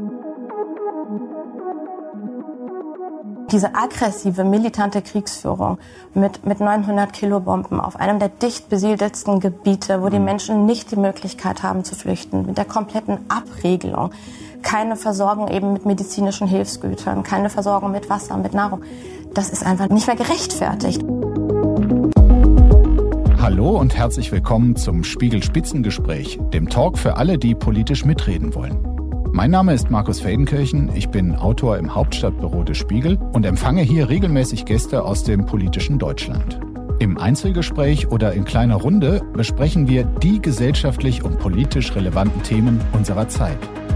Diese aggressive, militante Kriegsführung mit 900 Kilobomben auf einem der dicht besiedelsten Gebiete, wo die Menschen nicht die Möglichkeit haben zu flüchten, mit der kompletten Abregelung, keine Versorgung eben mit medizinischen Hilfsgütern, keine Versorgung mit Wasser, mit Nahrung, das ist einfach nicht mehr gerechtfertigt. Hallo und herzlich willkommen zum Spiegel-Spitzengespräch, dem Talk für alle, die politisch mitreden wollen. Mein Name ist Markus Feldenkirchen, ich bin Autor im Hauptstadtbüro des Spiegel und empfange hier regelmäßig Gäste aus dem politischen Deutschland. Im Einzelgespräch oder in kleiner Runde besprechen wir die gesellschaftlich und politisch relevanten Themen unserer Zeit.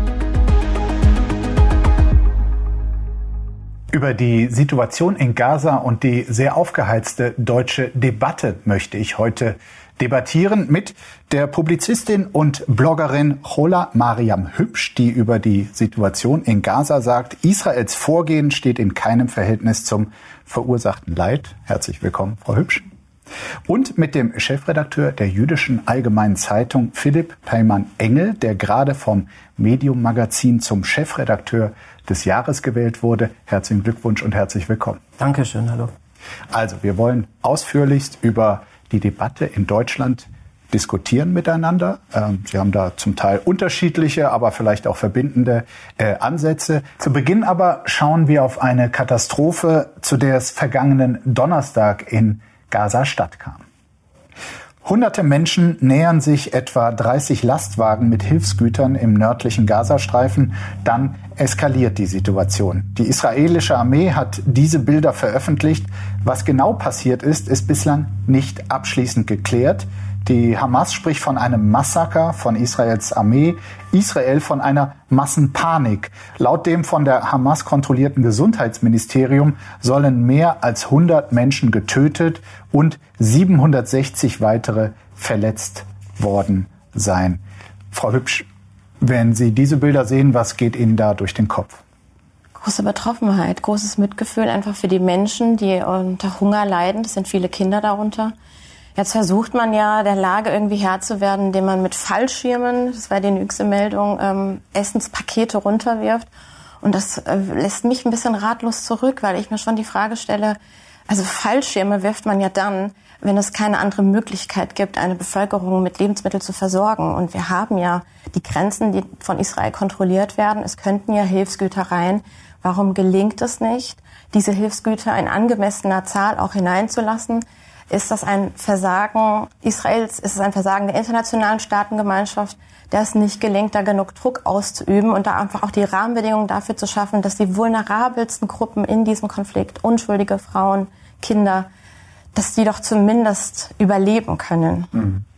Über die Situation in Gaza und die sehr aufgeheizte deutsche Debatte möchte ich heute debattieren mit der Publizistin und Bloggerin Chola Mariam Hübsch, die über die Situation in Gaza sagt, Israels Vorgehen steht in keinem Verhältnis zum verursachten Leid. Herzlich willkommen, Frau Hübsch. Und mit dem Chefredakteur der Jüdischen Allgemeinen Zeitung, Philipp Peimann-Engel, der gerade vom Medium-Magazin zum Chefredakteur des Jahres gewählt wurde. Herzlichen Glückwunsch und herzlich willkommen. Dankeschön, hallo. Also, wir wollen ausführlichst über die Debatte in Deutschland diskutieren miteinander. Sie haben da zum Teil unterschiedliche, aber vielleicht auch verbindende Ansätze. Zu Beginn aber schauen wir auf eine Katastrophe, zu der es vergangenen Donnerstag in Gaza-Stadt kam. Hunderte Menschen nähern sich etwa 30 Lastwagen mit Hilfsgütern im nördlichen Gazastreifen. Dann eskaliert die Situation. Die israelische Armee hat diese Bilder veröffentlicht. Was genau passiert ist, ist bislang nicht abschließend geklärt. Die Hamas spricht von einem Massaker von Israels Armee, Israel von einer Massenpanik. Laut dem von der Hamas kontrollierten Gesundheitsministerium sollen mehr als 100 Menschen getötet und 760 weitere verletzt worden sein. Frau Hübsch, wenn Sie diese Bilder sehen, was geht Ihnen da durch den Kopf? Große Betroffenheit, großes Mitgefühl einfach für die Menschen, die unter Hunger leiden. Das sind viele Kinder darunter. Jetzt versucht man ja, der Lage irgendwie Herr zu werden, indem man mit Fallschirmen, das war die jüngste Meldung, Essenspakete runterwirft. Und das lässt mich ein bisschen ratlos zurück, weil ich mir schon die Frage stelle, also Fallschirme wirft man ja dann, wenn es keine andere Möglichkeit gibt, eine Bevölkerung mit Lebensmitteln zu versorgen. Und wir haben ja die Grenzen, die von Israel kontrolliert werden. Es könnten ja Hilfsgüter rein. Warum gelingt es nicht, diese Hilfsgüter in angemessener Zahl auch hineinzulassen? Ist das ein Versagen Israels? Ist es ein Versagen der internationalen Staatengemeinschaft, der es nicht gelingt, da genug Druck auszuüben und da einfach auch die Rahmenbedingungen dafür zu schaffen, dass die vulnerabelsten Gruppen in diesem Konflikt, unschuldige Frauen, Kinder, dass die doch zumindest überleben können?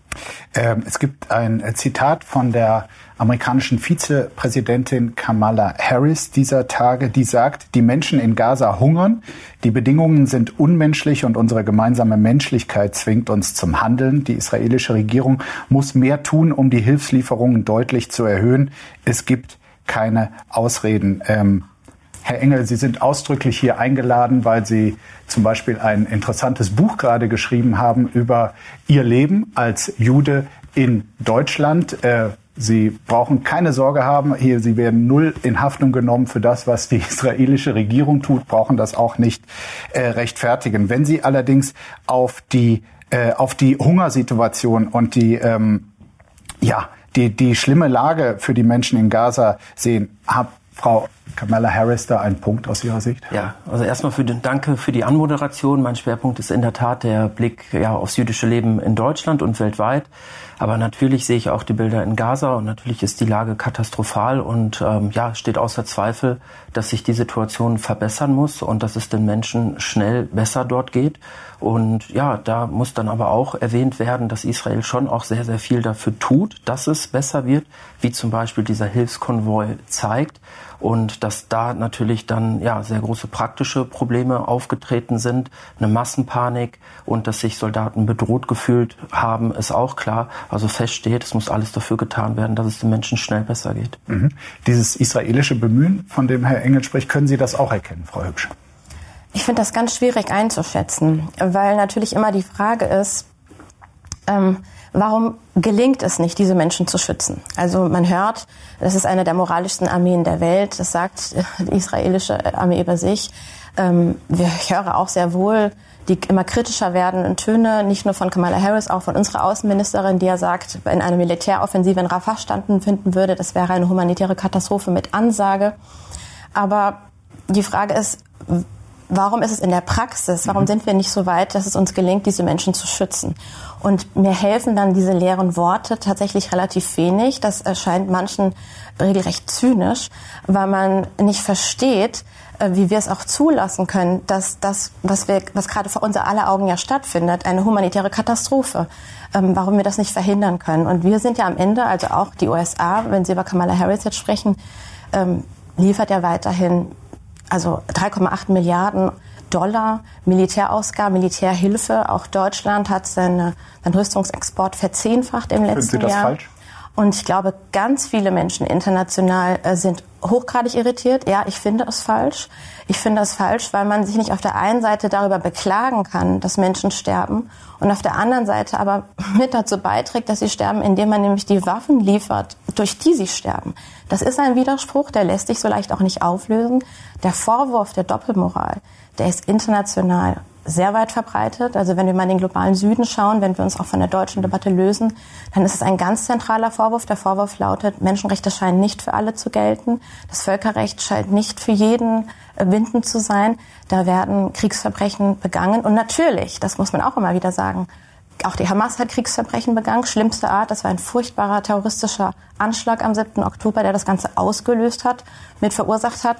Es gibt ein Zitat von der amerikanischen Vizepräsidentin Kamala Harris dieser Tage, die sagt, die Menschen in Gaza hungern, die Bedingungen sind unmenschlich und unsere gemeinsame Menschlichkeit zwingt uns zum Handeln. Die israelische Regierung muss mehr tun, um die Hilfslieferungen deutlich zu erhöhen. Es gibt keine Ausreden. Herr Engel, Sie sind ausdrücklich hier eingeladen, weil Sie zum Beispiel ein interessantes Buch gerade geschrieben haben über Ihr Leben als Jude in Deutschland. Sie brauchen keine Sorge haben, hier, Sie werden null in Haftung genommen für das, was die israelische Regierung tut, brauchen das auch nicht rechtfertigen. Wenn Sie allerdings auf die Hungersituation und die schlimme Lage für die Menschen in Gaza sehen, hat Frau Kamala Harris da einen Punkt aus Ihrer Sicht? Ja, also erstmal Danke für die Anmoderation. Mein Schwerpunkt ist in der Tat der Blick aufs jüdische Leben in Deutschland und weltweit. Aber natürlich sehe ich auch die Bilder in Gaza und natürlich ist die Lage katastrophal und steht außer Zweifel, dass sich die Situation verbessern muss und dass es den Menschen schnell besser dort geht. Und ja, da muss dann aber auch erwähnt werden, dass Israel schon auch sehr, sehr viel dafür tut, dass es besser wird, wie zum Beispiel dieser Hilfskonvoi zeigt. Und dass da natürlich dann sehr große praktische Probleme aufgetreten sind, eine Massenpanik und dass sich Soldaten bedroht gefühlt haben, ist auch klar. Also feststeht, es muss alles dafür getan werden, dass es den Menschen schnell besser geht. Mhm. Dieses israelische Bemühen, von dem Herr Engel spricht, können Sie das auch erkennen, Frau Hübsch? Ich finde das ganz schwierig einzuschätzen, weil natürlich immer die Frage ist, warum gelingt es nicht, diese Menschen zu schützen? Also man hört, das ist eine der moralischsten Armeen der Welt. Das sagt die israelische Armee über sich. Ich höre auch sehr wohl die immer kritischer werdenden Töne, nicht nur von Kamala Harris, auch von unserer Außenministerin, die ja sagt, wenn eine Militäroffensive in Rafah stattfinden würde, das wäre eine humanitäre Katastrophe mit Ansage. Aber die Frage ist, warum ist es in der Praxis, warum sind wir nicht so weit, dass es uns gelingt, diese Menschen zu schützen? Und mir helfen dann diese leeren Worte tatsächlich relativ wenig. Das erscheint manchen regelrecht zynisch, weil man nicht versteht, wie wir es auch zulassen können, dass das, was gerade vor unser aller Augen ja stattfindet, eine humanitäre Katastrophe, warum wir das nicht verhindern können. Und wir sind ja am Ende, also auch die USA, wenn Sie über Kamala Harris jetzt sprechen, liefert ja weiterhin also 3,8 Milliarden Dollar Militärausgaben, Militärhilfe. Auch Deutschland hat seinen Rüstungsexport verzehnfacht im letzten Jahr. Finden Sie das falsch? Und ich glaube, ganz viele Menschen international sind hochgradig irritiert. Ja, ich finde es falsch. Ich finde es falsch, weil man sich nicht auf der einen Seite darüber beklagen kann, dass Menschen sterben und auf der anderen Seite aber mit dazu beiträgt, dass sie sterben, indem man nämlich die Waffen liefert, durch die sie sterben. Das ist ein Widerspruch, der lässt sich so leicht auch nicht auflösen. Der Vorwurf der Doppelmoral, der ist international sehr weit verbreitet. Also wenn wir mal in den globalen Süden schauen, wenn wir uns auch von der deutschen Debatte lösen, dann ist es ein ganz zentraler Vorwurf. Der Vorwurf lautet, Menschenrechte scheinen nicht für alle zu gelten. Das Völkerrecht scheint nicht für jeden bindend zu sein. Da werden Kriegsverbrechen begangen. Und natürlich, das muss man auch immer wieder sagen, auch die Hamas hat Kriegsverbrechen begangen, schlimmste Art. Das war ein furchtbarer terroristischer Anschlag am 7. Oktober, der das Ganze ausgelöst hat, mit verursacht hat.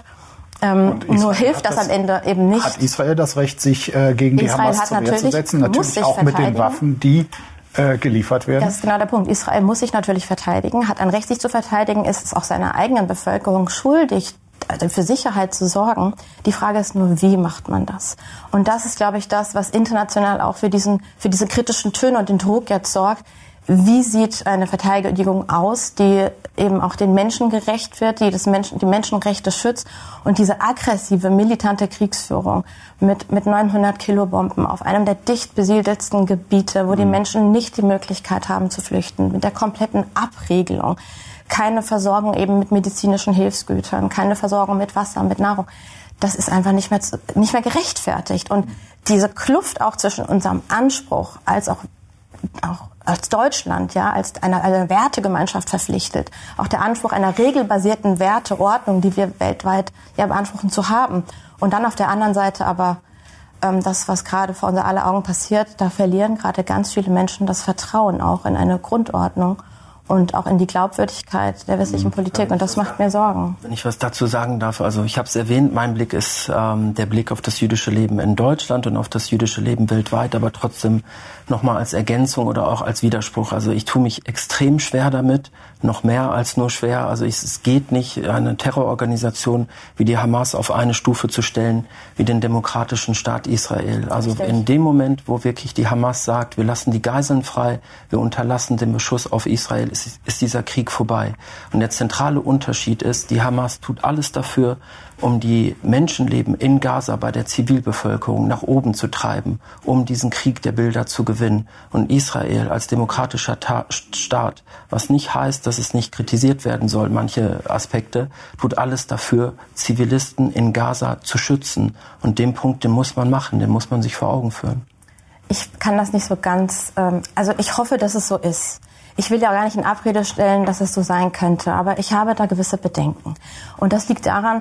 Nur hilft das am Ende eben nicht. Hat Israel das Recht, sich gegen die Hamas zur Wehr zu setzen? Natürlich auch mit den Waffen, die geliefert werden? Das ist genau der Punkt. Israel muss sich natürlich verteidigen, hat ein Recht, sich zu verteidigen, ist es auch seiner eigenen Bevölkerung schuldig, also für Sicherheit zu sorgen. Die Frage ist nur, wie macht man das? Und das ist, glaube ich, das, was international auch für diese kritischen Töne und den Druck jetzt sorgt. Wie sieht eine Verteidigung aus, die eben auch den Menschen gerecht wird, die Menschenrechte schützt und diese aggressive, militante Kriegsführung mit 900 Kilobomben auf einem der dicht besiedelsten Gebiete, wo die Menschen nicht die Möglichkeit haben zu flüchten, mit der kompletten Abregelung, keine Versorgung eben mit medizinischen Hilfsgütern, keine Versorgung mit Wasser, mit Nahrung. Das ist einfach nicht mehr gerechtfertigt. Und diese Kluft auch zwischen unserem Anspruch als Deutschland, ja, als eine Wertegemeinschaft verpflichtet. Auch der Anspruch einer regelbasierten Werteordnung, die wir weltweit ja beanspruchen zu haben. Und dann auf der anderen Seite aber das, was gerade vor unser aller Augen passiert, da verlieren gerade ganz viele Menschen das Vertrauen auch in eine Grundordnung und auch in die Glaubwürdigkeit der westlichen Politik. Und das macht mir Sorgen. Wenn ich was dazu sagen darf, also ich habe es erwähnt, mein Blick ist der Blick auf das jüdische Leben in Deutschland und auf das jüdische Leben weltweit, aber trotzdem nochmal als Ergänzung oder auch als Widerspruch. Also ich tue mich extrem schwer damit, noch mehr als nur schwer. Also es geht nicht, eine Terrororganisation wie die Hamas auf eine Stufe zu stellen wie den demokratischen Staat Israel. Also in dem Moment, wo wirklich die Hamas sagt, wir lassen die Geiseln frei, wir unterlassen den Beschuss auf Israel, ist dieser Krieg vorbei. Und der zentrale Unterschied ist, die Hamas tut alles dafür, um die Menschenleben in Gaza bei der Zivilbevölkerung nach oben zu treiben, um diesen Krieg der Bilder zu gewinnen. Und Israel als demokratischer Staat, was nicht heißt, dass es nicht kritisiert werden soll, manche Aspekte, tut alles dafür, Zivilisten in Gaza zu schützen. Und den Punkt, den muss man machen, den muss man sich vor Augen führen. Ich kann das nicht so ganz, also ich hoffe, dass es so ist. Ich will ja gar nicht in Abrede stellen, dass es so sein könnte, aber ich habe da gewisse Bedenken. Und das liegt daran,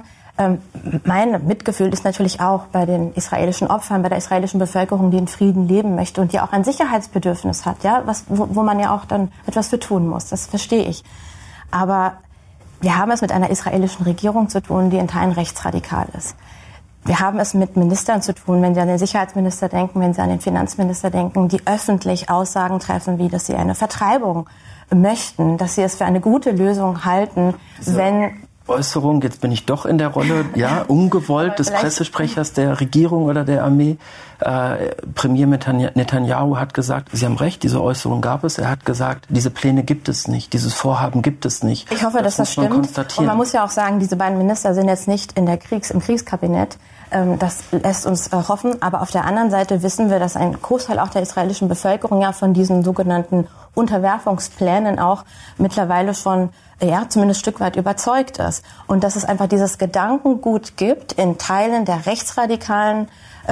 mein Mitgefühl ist natürlich auch bei den israelischen Opfern, bei der israelischen Bevölkerung, die in Frieden leben möchte und die auch ein Sicherheitsbedürfnis hat, ja, wo man ja auch dann etwas für tun muss. Das verstehe ich. Aber wir haben es mit einer israelischen Regierung zu tun, die in Teilen rechtsradikal ist. Wir haben es mit Ministern zu tun, wenn Sie an den Sicherheitsminister denken, wenn Sie an den Finanzminister denken, die öffentlich Aussagen treffen, wie dass sie eine Vertreibung möchten, dass sie es für eine gute Lösung halten, wenn Äußerung, jetzt bin ich doch in der Rolle, ja, ungewollt des Pressesprechers der Regierung oder der Armee. Premier Netanyahu hat gesagt, Sie haben recht, diese Äußerung gab es. Er hat gesagt, diese Pläne gibt es nicht, dieses Vorhaben gibt es nicht. Ich hoffe, dass das stimmt. Und man muss ja auch sagen, diese beiden Minister sind jetzt nicht im Kriegskabinett. Das lässt uns hoffen. Aber auf der anderen Seite wissen wir, dass ein Großteil auch der israelischen Bevölkerung ja von diesen sogenannten Unterwerfungsplänen auch mittlerweile schon zumindest ein Stück weit überzeugt ist. Und dass es einfach dieses Gedankengut gibt in Teilen der rechtsradikalen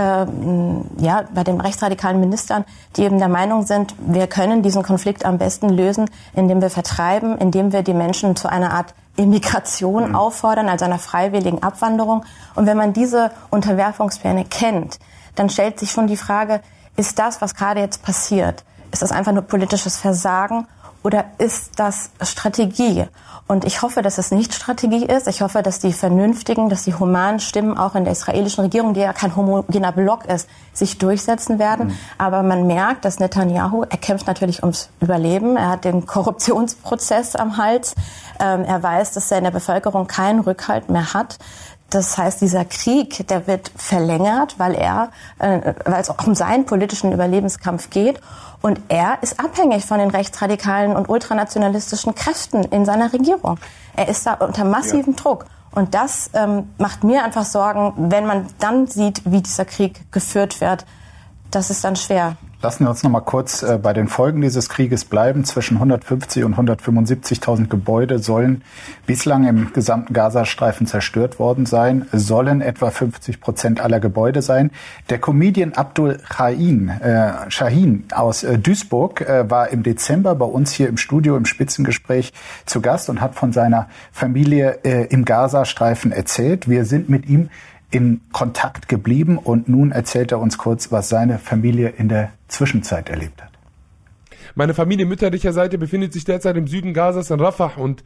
bei den rechtsradikalen Ministern, die eben der Meinung sind, wir können diesen Konflikt am besten lösen, indem wir vertreiben, indem wir die Menschen zu einer Art Immigration auffordern, also einer freiwilligen Abwanderung. Und wenn man diese Unterwerfungspläne kennt, dann stellt sich schon die Frage, ist das, was gerade jetzt passiert, ist das einfach nur politisches Versagen oder ist das Strategie? Und ich hoffe, dass es nicht Strategie ist. Ich hoffe, dass die vernünftigen, dass die humanen Stimmen auch in der israelischen Regierung, die ja kein homogener Block ist, sich durchsetzen werden. Aber man merkt, dass Netanyahu, er kämpft natürlich ums Überleben. Er hat den Korruptionsprozess am Hals. Er weiß, dass er in der Bevölkerung keinen Rückhalt mehr hat. Das heißt, dieser Krieg, der wird verlängert, weil es auch um seinen politischen Überlebenskampf geht. Und er ist abhängig von den rechtsradikalen und ultranationalistischen Kräften in seiner Regierung. Er ist da unter massivem Druck. Und das macht mir einfach Sorgen, wenn man dann sieht, wie dieser Krieg geführt wird. Das ist dann schwer. Lassen wir uns noch mal kurz bei den Folgen dieses Krieges bleiben. Zwischen 150 und 175.000 Gebäude sollen bislang im gesamten Gazastreifen zerstört worden sein, sollen etwa 50% aller Gebäude sein. Der Comedian Abdul Shahin aus Duisburg war im Dezember bei uns hier im Studio im Spitzengespräch zu Gast und hat von seiner Familie im Gazastreifen erzählt. Wir sind mit ihm in Kontakt geblieben und nun erzählt er uns kurz, was seine Familie in der Zwischenzeit erlebt hat. Meine Familie mütterlicher Seite befindet sich derzeit im Süden Gazas in Rafah und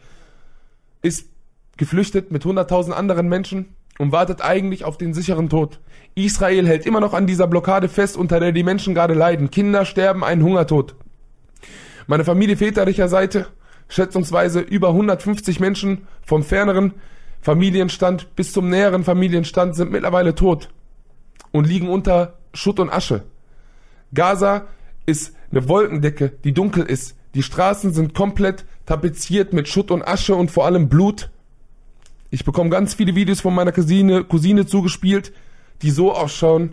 ist geflüchtet mit 100.000 anderen Menschen und wartet eigentlich auf den sicheren Tod. Israel hält immer noch an dieser Blockade fest, unter der die Menschen gerade leiden. Kinder sterben einen Hungertod. Meine Familie väterlicher Seite, schätzungsweise über 150 Menschen vom ferneren Familienstand bis zum näheren Familienstand sind mittlerweile tot und liegen unter Schutt und Asche. Gaza ist eine Wolkendecke, die dunkel ist. Die Straßen sind komplett tapeziert mit Schutt und Asche und vor allem Blut. Ich bekomme ganz viele Videos von meiner Cousine zugespielt, die so ausschauen.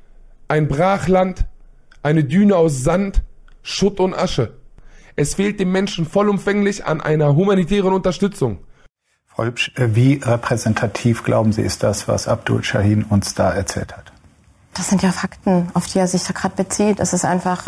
Ein Brachland, eine Düne aus Sand, Schutt und Asche. Es fehlt den Menschen vollumfänglich an einer humanitären Unterstützung. Frau Hübsch, wie repräsentativ, glauben Sie, ist das, was Abdul Shahin uns da erzählt hat? Das sind ja Fakten, auf die er sich da gerade bezieht. Es ist einfach,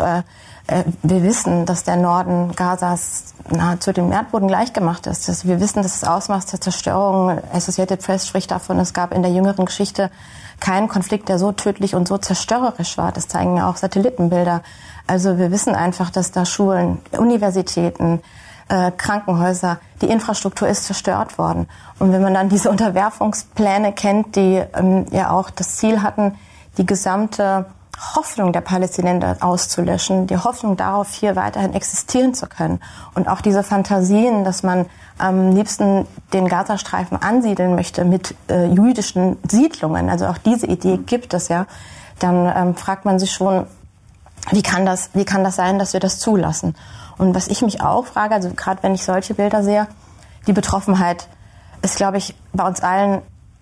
wir wissen, dass der Norden Gazas nahezu dem Erdboden gleichgemacht ist. Wir wissen, dass das Ausmaß der Zerstörung, Associated Press spricht davon, es gab in der jüngeren Geschichte keinen Konflikt, der so tödlich und so zerstörerisch war. Das zeigen ja auch Satellitenbilder. Also wir wissen einfach, dass da Schulen, Universitäten, Krankenhäuser, die Infrastruktur ist zerstört worden. Und wenn man dann diese Unterwerfungspläne kennt, die ja auch das Ziel hatten, die gesamte Hoffnung der Palästinenser auszulöschen, die Hoffnung darauf, hier weiterhin existieren zu können. Und auch diese Fantasien, dass man am liebsten den Gazastreifen ansiedeln möchte mit jüdischen Siedlungen, also auch diese Idee gibt es ja, dann fragt man sich schon, wie kann das sein, dass wir das zulassen? Und was ich mich auch frage, also gerade wenn ich solche Bilder sehe, die Betroffenheit ist, glaube ich, bei uns allen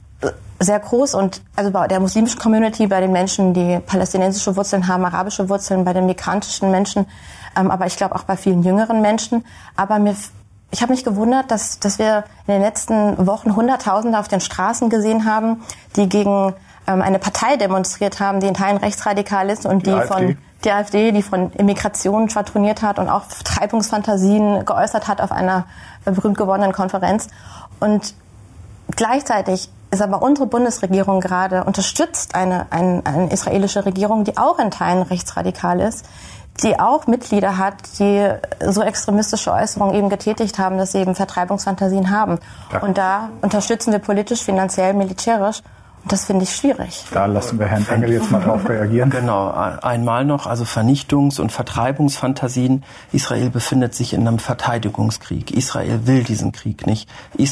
sehr groß und also bei der muslimischen Community, bei den Menschen, die palästinensische Wurzeln haben, arabische Wurzeln, bei den migrantischen Menschen, aber ich glaube auch bei vielen jüngeren Menschen. Aber ich habe mich gewundert, dass wir in den letzten Wochen Hunderttausende auf den Straßen gesehen haben, die gegen eine Partei demonstriert haben, die in Teilen rechtsradikal ist und die AfD, die von Immigration schwadroniert hat und auch Vertreibungsfantasien geäußert hat auf einer berühmt gewordenen Konferenz. Und gleichzeitig ist aber unsere Bundesregierung gerade unterstützt eine israelische Regierung, die auch in Teilen rechtsradikal ist, die auch Mitglieder hat, die so extremistische Äußerungen eben getätigt haben, dass sie eben Vertreibungsfantasien haben. Ja. Und da unterstützen wir politisch, finanziell, militärisch. Und das finde ich schwierig. Da lassen wir Herrn Engel jetzt mal drauf reagieren. Genau, einmal noch, also Vernichtungs- und Vertreibungsfantasien. Israel befindet sich in einem Verteidigungskrieg. Israel will diesen Krieg nicht.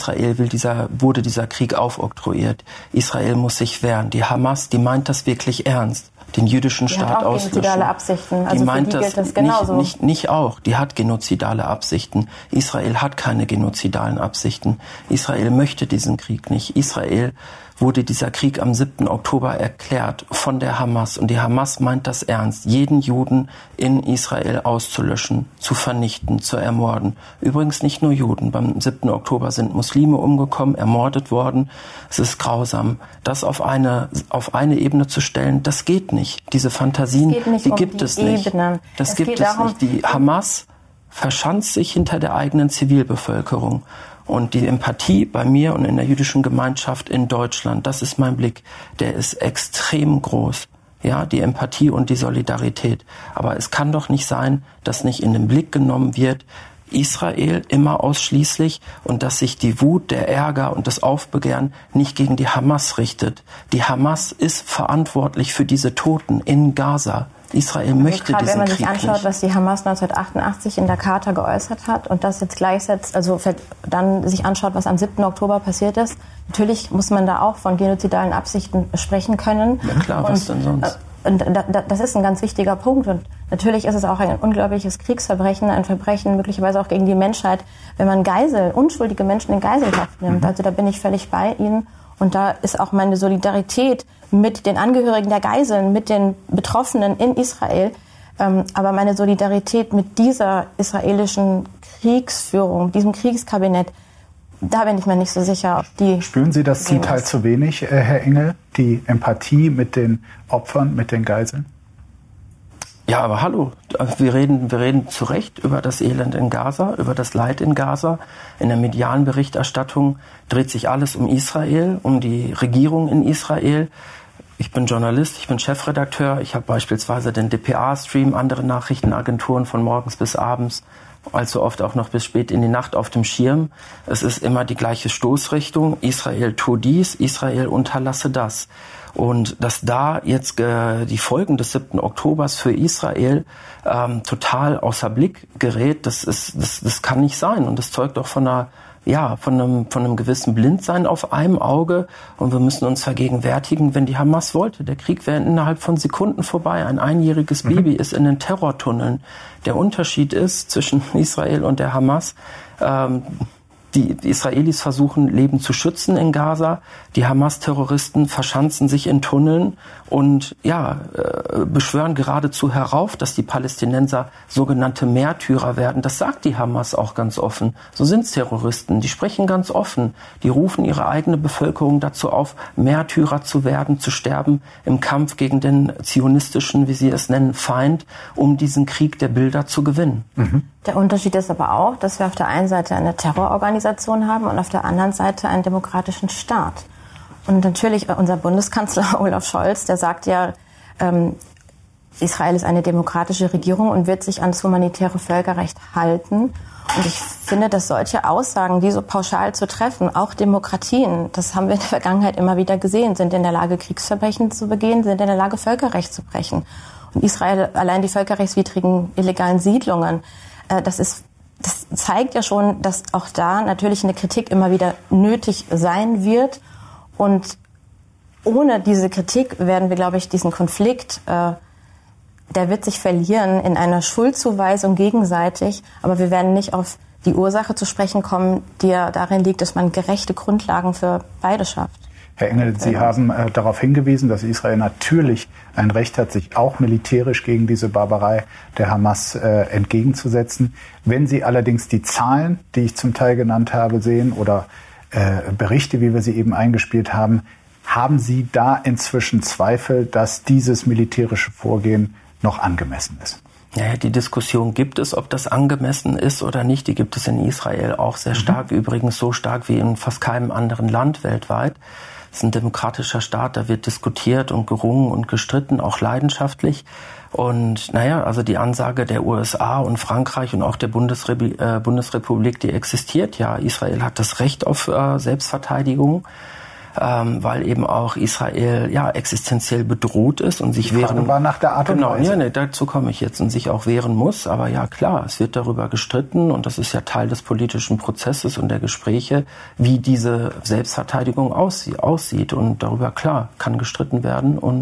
Wurde dieser Krieg aufoktroyiert. Israel muss sich wehren. Die Hamas, die meint das wirklich ernst. Den jüdischen Staat auslöschen. Die hat auch genozidale Absichten. Also die meint gilt das genauso. Nicht auch. Die hat genozidale Absichten. Israel hat keine genozidalen Absichten. Israel möchte diesen Krieg nicht. Israel wurde dieser Krieg am 7. Oktober erklärt von der Hamas. Und die Hamas meint das ernst, jeden Juden in Israel auszulöschen, zu vernichten, zu ermorden. Übrigens nicht nur Juden. Beim 7. Oktober sind Muslime umgekommen, ermordet worden. Es ist grausam. Das auf eine Ebene zu stellen, das geht nicht. Diese Fantasien, die gibt es nicht. Das gibt es nicht. Die Hamas verschanzt sich hinter der eigenen Zivilbevölkerung. Und die Empathie bei mir und in der jüdischen Gemeinschaft in Deutschland, das ist mein Blick, der ist extrem groß. Ja, die Empathie und die Solidarität. Aber es kann doch nicht sein, dass nicht in den Blick genommen wird, Israel immer ausschließlich, und dass sich die Wut, der Ärger und das Aufbegehren nicht gegen die Hamas richtet. Die Hamas ist verantwortlich für diese Toten in Gaza. Israel möchte diesen Krieg nicht. Wenn man sich anschaut, was die Hamas 1988 in der Charta geäußert hat und das jetzt gleichsetzt, also dann sich anschaut, was am 7. Oktober passiert ist, natürlich muss man da auch von genozidalen Absichten sprechen können. Ja klar, was denn sonst? Und das ist ein ganz wichtiger Punkt. Und natürlich ist es auch ein unglaubliches Kriegsverbrechen, ein Verbrechen möglicherweise auch gegen die Menschheit, wenn man unschuldige Menschen in Geiselhaft nimmt. Also da bin ich völlig bei Ihnen. Und da ist auch meine Solidarität mit den Angehörigen der Geiseln, mit den Betroffenen in Israel. Aber meine Solidarität mit dieser israelischen Kriegsführung, diesem Kriegskabinett, da bin ich mir nicht so sicher, ob die... Spüren Sie das zum Teil zu wenig, Herr Engel, die Empathie mit den Opfern, mit den Geiseln? Ja, aber hallo, wir reden zu Recht über das Elend in Gaza, über das Leid in Gaza. In der medialen Berichterstattung dreht sich alles um Israel, um die Regierung in Israel. Ich bin Journalist, ich bin Chefredakteur, ich habe beispielsweise den dpa-Stream, andere Nachrichtenagenturen von morgens bis abends, allzu oft auch noch bis spät in die Nacht auf dem Schirm. Es ist immer die gleiche Stoßrichtung, Israel tu dies, Israel unterlasse das. Und dass da jetzt die Folgen des 7. Oktobers für Israel total außer Blick gerät, das kann nicht sein. Und das zeugt auch von einem gewissen Blindsein auf einem Auge. Und wir müssen uns vergegenwärtigen, wenn die Hamas wollte, der Krieg wäre innerhalb von Sekunden vorbei. Ein einjähriges Baby ist in den Terrortunneln. Der Unterschied ist zwischen Israel und der Hamas, die Israelis versuchen, Leben zu schützen in Gaza. Die Hamas-Terroristen verschanzen sich in Tunneln und beschwören geradezu herauf, dass die Palästinenser sogenannte Märtyrer werden. Das sagt die Hamas auch ganz offen. So sind Terroristen. Die sprechen ganz offen. Die rufen ihre eigene Bevölkerung dazu auf, Märtyrer zu werden, zu sterben im Kampf gegen den zionistischen, wie sie es nennen, Feind, um diesen Krieg der Bilder zu gewinnen. Mhm. Der Unterschied ist aber auch, dass wir auf der einen Seite eine Terrororganisation haben und auf der anderen Seite einen demokratischen Staat. Und natürlich unser Bundeskanzler Olaf Scholz, der sagt ja, Israel ist eine demokratische Regierung und wird sich ans humanitäre Völkerrecht halten. Und ich finde, dass solche Aussagen, die so pauschal zu treffen, auch Demokratien, das haben wir in der Vergangenheit immer wieder gesehen, sind in der Lage, Kriegsverbrechen zu begehen, sind in der Lage, Völkerrecht zu brechen. Und Israel, allein die völkerrechtswidrigen illegalen Siedlungen, das zeigt ja schon, dass auch da natürlich eine Kritik immer wieder nötig sein wird. Und ohne diese Kritik werden wir, glaube ich, diesen Konflikt, der wird sich verlieren in einer Schuldzuweisung gegenseitig. Aber wir werden nicht auf die Ursache zu sprechen kommen, die ja darin liegt, dass man gerechte Grundlagen für beide schafft. Herr Engel, Sie haben darauf hingewiesen, dass Israel natürlich ein Recht hat, sich auch militärisch gegen diese Barbarei der Hamas entgegenzusetzen. Wenn Sie allerdings die Zahlen, die ich zum Teil genannt habe, sehen oder Berichte, wie wir sie eben eingespielt haben, haben Sie da inzwischen Zweifel, dass dieses militärische Vorgehen noch angemessen ist? Ja, die Diskussion gibt es, ob das angemessen ist oder nicht. Die gibt es in Israel auch sehr stark, übrigens so stark wie in fast keinem anderen Land weltweit. Es ist ein demokratischer Staat, da wird diskutiert und gerungen und gestritten, auch leidenschaftlich. Und also die Ansage der USA und Frankreich und auch der Bundesrepublik, die existiert ja. Israel hat das Recht auf Selbstverteidigung, weil eben auch Israel existenziell bedroht ist und sich wehren. War nach der Art und Weise. Genau, dazu komme ich jetzt, und sich auch wehren muss. Aber ja klar, es wird darüber gestritten und das ist ja Teil des politischen Prozesses und der Gespräche, wie diese Selbstverteidigung aussieht. Und darüber klar kann gestritten werden und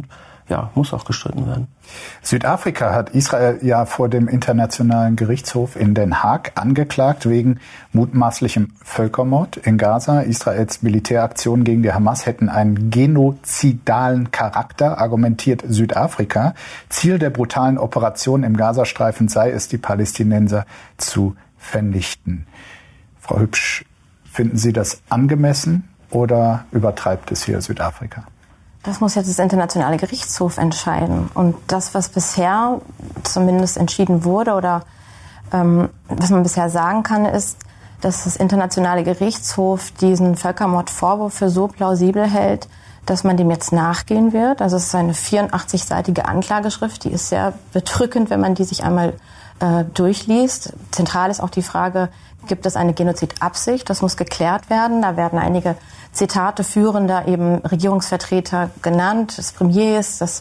muss auch gestritten werden. Südafrika hat Israel ja vor dem Internationalen Gerichtshof in Den Haag angeklagt wegen mutmaßlichem Völkermord in Gaza. Israels Militäraktionen gegen die Hamas hätten einen genozidalen Charakter, argumentiert Südafrika. Ziel der brutalen Operation im Gazastreifen sei es, die Palästinenser zu vernichten. Frau Hübsch, finden Sie das angemessen oder übertreibt es hier Südafrika? Das muss jetzt das Internationale Gerichtshof entscheiden. Und das, was bisher zumindest entschieden wurde oder was man bisher sagen kann, ist, dass das Internationale Gerichtshof diesen Völkermordvorwurf für so plausibel hält, dass man dem jetzt nachgehen wird. Also es ist eine 84-seitige Anklageschrift, die ist sehr bedrückend, wenn man die sich einmal durchliest. Zentral ist auch die Frage, gibt es eine Genozidabsicht? Das muss geklärt werden. Da werden einige Zitate führender eben Regierungsvertreter genannt, des Premiers, des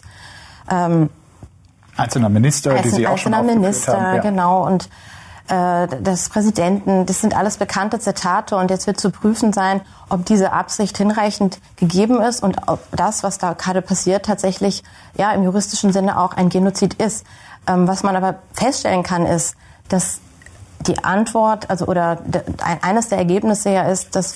einzelner Minister, die Sie auch schon aufgeführt haben. Ja. Genau, und des Präsidenten. Das sind alles bekannte Zitate und jetzt wird zu prüfen sein, ob diese Absicht hinreichend gegeben ist und ob das, was da gerade passiert, tatsächlich im juristischen Sinne auch ein Genozid ist. Was man aber feststellen kann, ist, dass die Antwort, eines der Ergebnisse ja ist, dass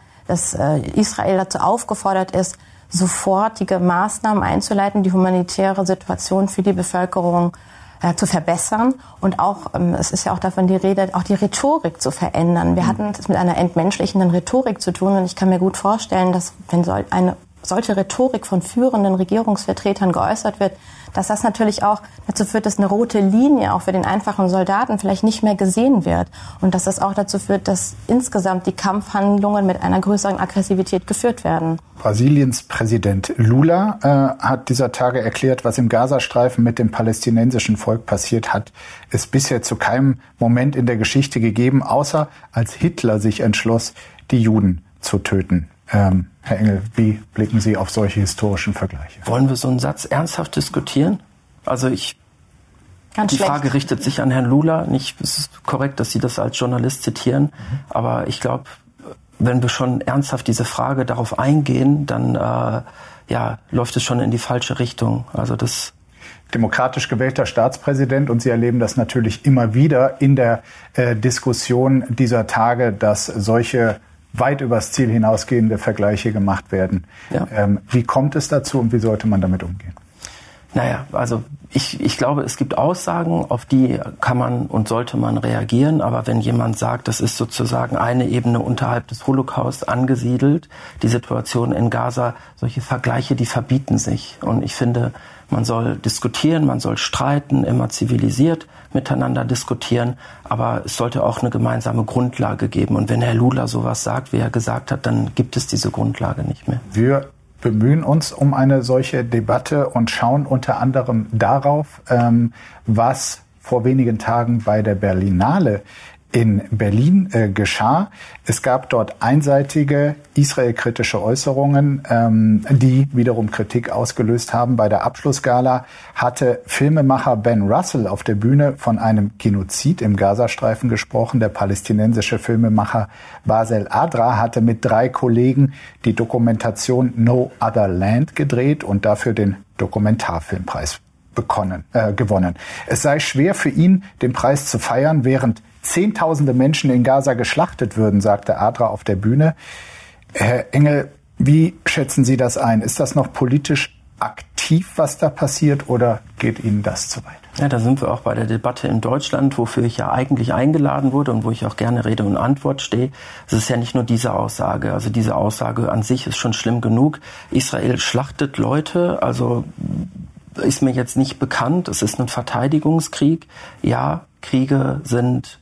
Israel dazu aufgefordert ist, sofortige Maßnahmen einzuleiten, die humanitäre Situation für die Bevölkerung zu verbessern und auch, es ist ja auch davon die Rede, auch die Rhetorik zu verändern. Wir hatten es mit einer entmenschlichenden Rhetorik zu tun und ich kann mir gut vorstellen, dass wenn eine solche Rhetorik von führenden Regierungsvertretern geäußert wird, dass das natürlich auch dazu führt, dass eine rote Linie auch für den einfachen Soldaten vielleicht nicht mehr gesehen wird und dass das auch dazu führt, dass insgesamt die Kampfhandlungen mit einer größeren Aggressivität geführt werden. Brasiliens Präsident Lula hat dieser Tage erklärt, was im Gazastreifen mit dem palästinensischen Volk passiert hat, es bisher zu keinem Moment in der Geschichte gegeben, außer als Hitler sich entschloss, die Juden zu töten. Herr Engel, wie blicken Sie auf solche historischen Vergleiche? Wollen wir so einen Satz ernsthaft diskutieren? Also die Frage richtet sich an Herrn Lula. Nicht, es ist korrekt, dass Sie das als Journalist zitieren, aber ich glaube, wenn wir schon ernsthaft diese Frage darauf eingehen, dann läuft es schon in die falsche Richtung. Also das demokratisch gewählter Staatspräsident und Sie erleben das natürlich immer wieder in der Diskussion dieser Tage, dass solche weit übers Ziel hinausgehende Vergleiche gemacht werden. Ja. Wie kommt es dazu und wie sollte man damit umgehen? Naja, also ich glaube, es gibt Aussagen, auf die kann man und sollte man reagieren. Aber wenn jemand sagt, das ist sozusagen eine Ebene unterhalb des Holocaust angesiedelt, die Situation in Gaza, solche Vergleiche, die verbieten sich. Und ich finde, man soll diskutieren, man soll streiten, immer zivilisiert miteinander diskutieren, aber es sollte auch eine gemeinsame Grundlage geben. Und wenn Herr Lula sowas sagt, wie er gesagt hat, dann gibt es diese Grundlage nicht mehr. Wir bemühen uns um eine solche Debatte und schauen unter anderem darauf, was vor wenigen Tagen bei der Berlinale in Berlin geschah. Es gab dort einseitige israelkritische Äußerungen, die wiederum Kritik ausgelöst haben. Bei der Abschlussgala hatte Filmemacher Ben Russell auf der Bühne von einem Genozid im Gazastreifen gesprochen. Der palästinensische Filmemacher Basel Adra hatte mit 3 Kollegen die Dokumentation No Other Land gedreht und dafür den Dokumentarfilmpreis gewonnen. Es sei schwer für ihn, den Preis zu feiern, während Zehntausende Menschen in Gaza geschlachtet würden, sagte Adra auf der Bühne. Herr Engel, wie schätzen Sie das ein? Ist das noch politisch aktiv, was da passiert, oder geht Ihnen das zu weit? Ja, da sind wir auch bei der Debatte in Deutschland, wofür ich ja eigentlich eingeladen wurde und wo ich auch gerne Rede und Antwort stehe. Es ist ja nicht nur diese Aussage. Also diese Aussage an sich ist schon schlimm genug. Israel schlachtet Leute, also ist mir jetzt nicht bekannt. Es ist ein Verteidigungskrieg. Ja, Kriege sind...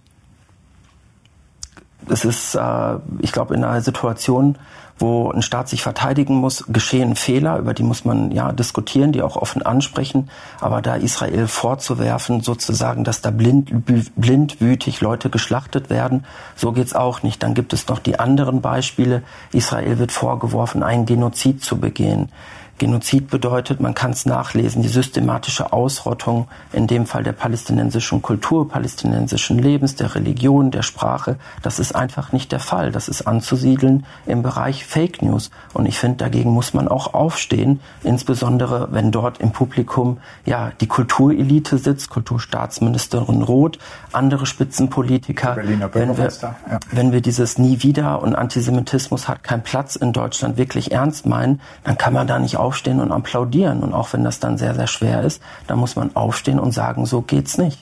Es ist, ich glaube, in einer Situation, wo ein Staat sich verteidigen muss, geschehen Fehler, über die muss man diskutieren, die auch offen ansprechen. Aber da Israel vorzuwerfen, sozusagen, dass da blindwütig Leute geschlachtet werden, so geht's auch nicht. Dann gibt es noch die anderen Beispiele. Israel wird vorgeworfen, einen Genozid zu begehen. Genozid bedeutet, man kann es nachlesen, die systematische Ausrottung, in dem Fall der palästinensischen Kultur, palästinensischen Lebens, der Religion, der Sprache. Das ist einfach nicht der Fall. Das ist anzusiedeln im Bereich Fake News. Und ich finde, dagegen muss man auch aufstehen, insbesondere wenn dort im Publikum ja die Kulturelite sitzt, Kulturstaatsministerin Roth, andere Spitzenpolitiker. Berliner Bürgermeister. Wenn wir dieses Nie wieder und Antisemitismus hat keinen Platz in Deutschland wirklich ernst meinen, dann kann man da nicht aufstehen und applaudieren. Und auch wenn das dann sehr, sehr schwer ist, dann muss man aufstehen und sagen, so geht's nicht.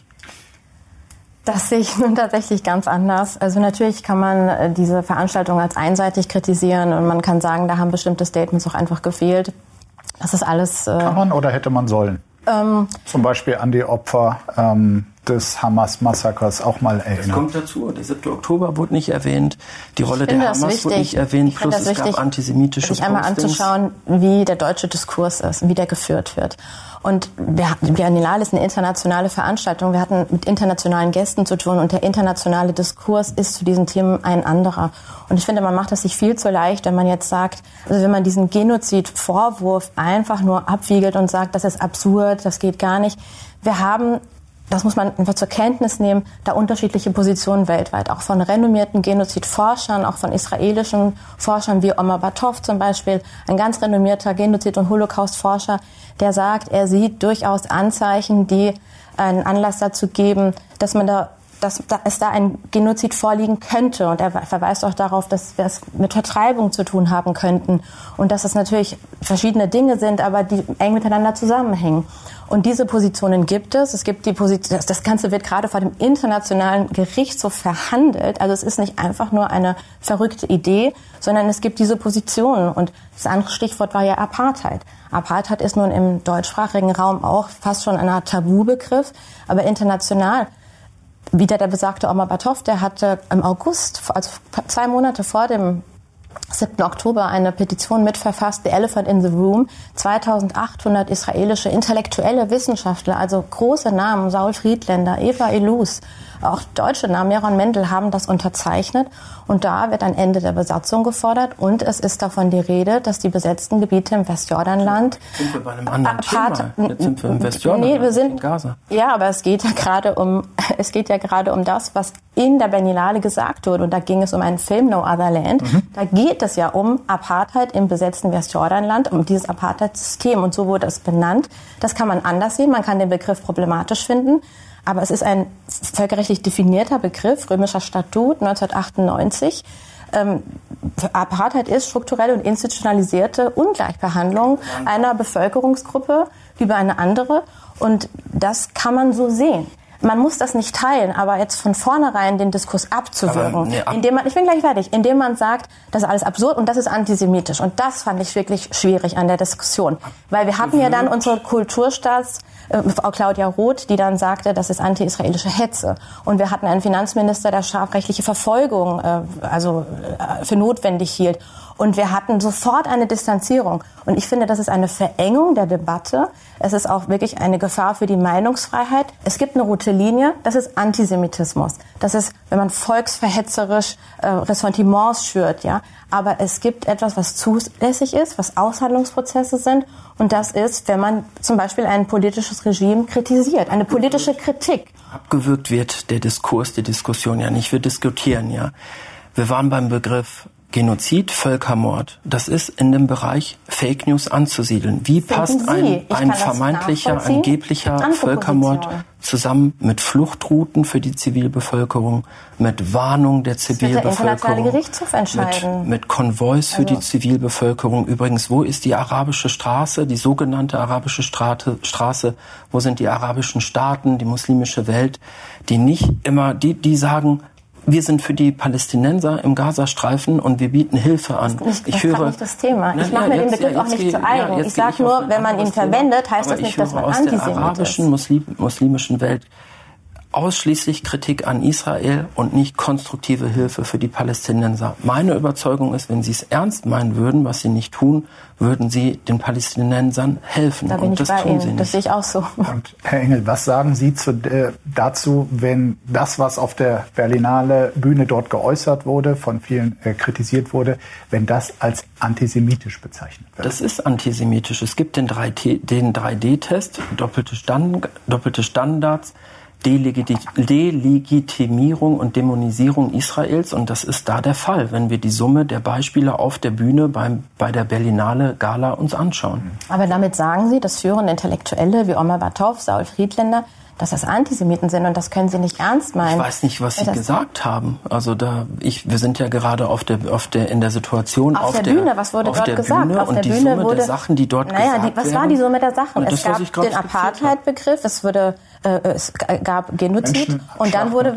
Das sehe ich nun tatsächlich ganz anders. Also natürlich kann man diese Veranstaltung als einseitig kritisieren und man kann sagen, da haben bestimmte Statements auch einfach gefehlt. Das ist alles... Kann man oder hätte man sollen? Zum Beispiel an die Opfer des Hamas-Massakers auch mal erinnern. Das kommt dazu. Der 7. Oktober wurde nicht erwähnt. Die Rolle der Hamas wurde nicht erwähnt. Plus es gab antisemitische Postings. Sich einmal anzuschauen, wie der deutsche Diskurs ist, wie der geführt wird. Und die Biennale ist eine internationale Veranstaltung. Wir hatten mit internationalen Gästen zu tun und der internationale Diskurs ist zu diesen Themen ein anderer. Und ich finde, man macht es sich viel zu leicht, wenn man jetzt sagt, also wenn man diesen Genozid-Vorwurf einfach nur abwiegelt und sagt, das ist absurd, das geht gar nicht. Wir haben, das muss man einfach zur Kenntnis nehmen, da unterschiedliche Positionen weltweit, auch von renommierten Genozidforschern, auch von israelischen Forschern wie Omar Bartov zum Beispiel, ein ganz renommierter Genozid- und Holocaust-Forscher, der sagt, er sieht durchaus Anzeichen, die einen Anlass dazu geben, dass es da ein Genozid vorliegen könnte. Und er verweist auch darauf, dass wir es mit Vertreibung zu tun haben könnten und dass es natürlich verschiedene Dinge sind, aber die eng miteinander zusammenhängen. Und diese Positionen gibt es. Es gibt die Position, das Ganze wird gerade vor dem Internationalen Gerichtshof verhandelt. Also es ist nicht einfach nur eine verrückte Idee, sondern es gibt diese Positionen. Und das andere Stichwort war ja Apartheid. Apartheid ist nun im deutschsprachigen Raum auch fast schon ein Tabubegriff, aber international. Wieder der besagte Omar Bartov, der hatte im August, also 2 Monate vor dem 7. Oktober, eine Petition mitverfasst, The Elephant in the Room. 2800 israelische intellektuelle Wissenschaftler, also große Namen, Saul Friedländer, Eva Illouz, auch deutsche Namen, Jaron Mendel, haben das unterzeichnet. Und da wird ein Ende der Besatzung gefordert. Und es ist davon die Rede, dass die besetzten Gebiete im Westjordanland... Sind wir bei einem anderen Thema? Jetzt sind wir im Westjordanland, wir sind in Gaza. Ja, aber es geht ja gerade um das, was in der Biennale gesagt wurde. Und da ging es um einen Film, No Other Land. Da geht es ja um Apartheid im besetzten Westjordanland, um dieses Apartheid-System. Und so wurde es benannt. Das kann man anders sehen. Man kann den Begriff problematisch finden. Aber es ist ein völkerrechtlich definierter Begriff, römischer Statut 1998. Apartheid ist strukturelle und institutionalisierte Ungleichbehandlung einer Bevölkerungsgruppe über eine andere. Und das kann man so sehen. Man muss das nicht teilen, aber jetzt von vornherein den Diskurs abzuwürgen, ich bin gleich fertig, indem man sagt, das ist alles absurd und das ist antisemitisch. Und das fand ich wirklich schwierig an der Diskussion. Weil wir hatten ja dann unsere Frau Claudia Roth, die dann sagte, das ist anti-israelische Hetze. Und wir hatten einen Finanzminister, der strafrechtliche Verfolgung für notwendig hielt. Und wir hatten sofort eine Distanzierung. Und ich finde, das ist eine Verengung der Debatte. Es ist auch wirklich eine Gefahr für die Meinungsfreiheit. Es gibt eine rote Linie, das ist Antisemitismus. Das ist, wenn man volksverhetzerisch Ressentiments schürt, ja. Aber es gibt etwas, was zulässig ist, was Aushandlungsprozesse sind. Und das ist, wenn man zum Beispiel ein politisches Regime kritisiert, eine politische Kritik. Abgewürgt wird der Diskurs, die Diskussion ja nicht. Wir diskutieren, ja. Wir waren beim Begriff Genozid, Völkermord, das ist in dem Bereich Fake News anzusiedeln. Wie passt ein vermeintlicher, angeblicher Völkermord zusammen mit Fluchtrouten für die Zivilbevölkerung, mit Warnung der Zivilbevölkerung, mit Konvois für die Zivilbevölkerung? Übrigens, wo ist die arabische Straße, die sogenannte arabische Straße? Wo sind die arabischen Staaten, die muslimische Welt, die nicht immer, die sagen, wir sind für die Palästinenser im Gazastreifen und wir bieten Hilfe an. Das ist nicht das Thema. Ich mache mir den Begriff auch nicht zu eigen. Ich sage nur, wenn man ihn verwendet, heißt das nicht, dass man antisemitisch ist. Aus der arabischen, muslimischen Welt ausschließlich Kritik an Israel und nicht konstruktive Hilfe für die Palästinenser. Meine Überzeugung ist, wenn sie es ernst meinen würden, was sie nicht tun, würden sie den Palästinensern helfen. Da bin ich bei Ihnen. Das sehe ich auch so. Und Herr Engel, was sagen Sie dazu, wenn das, was auf der Berlinale Bühne dort geäußert wurde, von vielen kritisiert wurde, wenn das als antisemitisch bezeichnet wird? Das ist antisemitisch. Es gibt den 3D-Test, doppelte Standards, Delegitimierung und Dämonisierung Israels, und das ist da der Fall, wenn wir die Summe der Beispiele auf der Bühne bei der Berlinale Gala uns anschauen. Aber damit sagen Sie, dass führende Intellektuelle wie Omer Bartov, Saul Friedländer, dass das Antisemiten sind, und das können Sie nicht ernst meinen. Ich weiß nicht, was Sie gesagt haben. Also wir sind ja gerade in der Situation auf der Bühne. Was wurde dort gesagt? Auf der Bühne wurde der Sachen, die dort gesagt werden. Was war die Summe der Sachen? Es gab den Apartheid-Begriff, es gab Genozid und dann wurde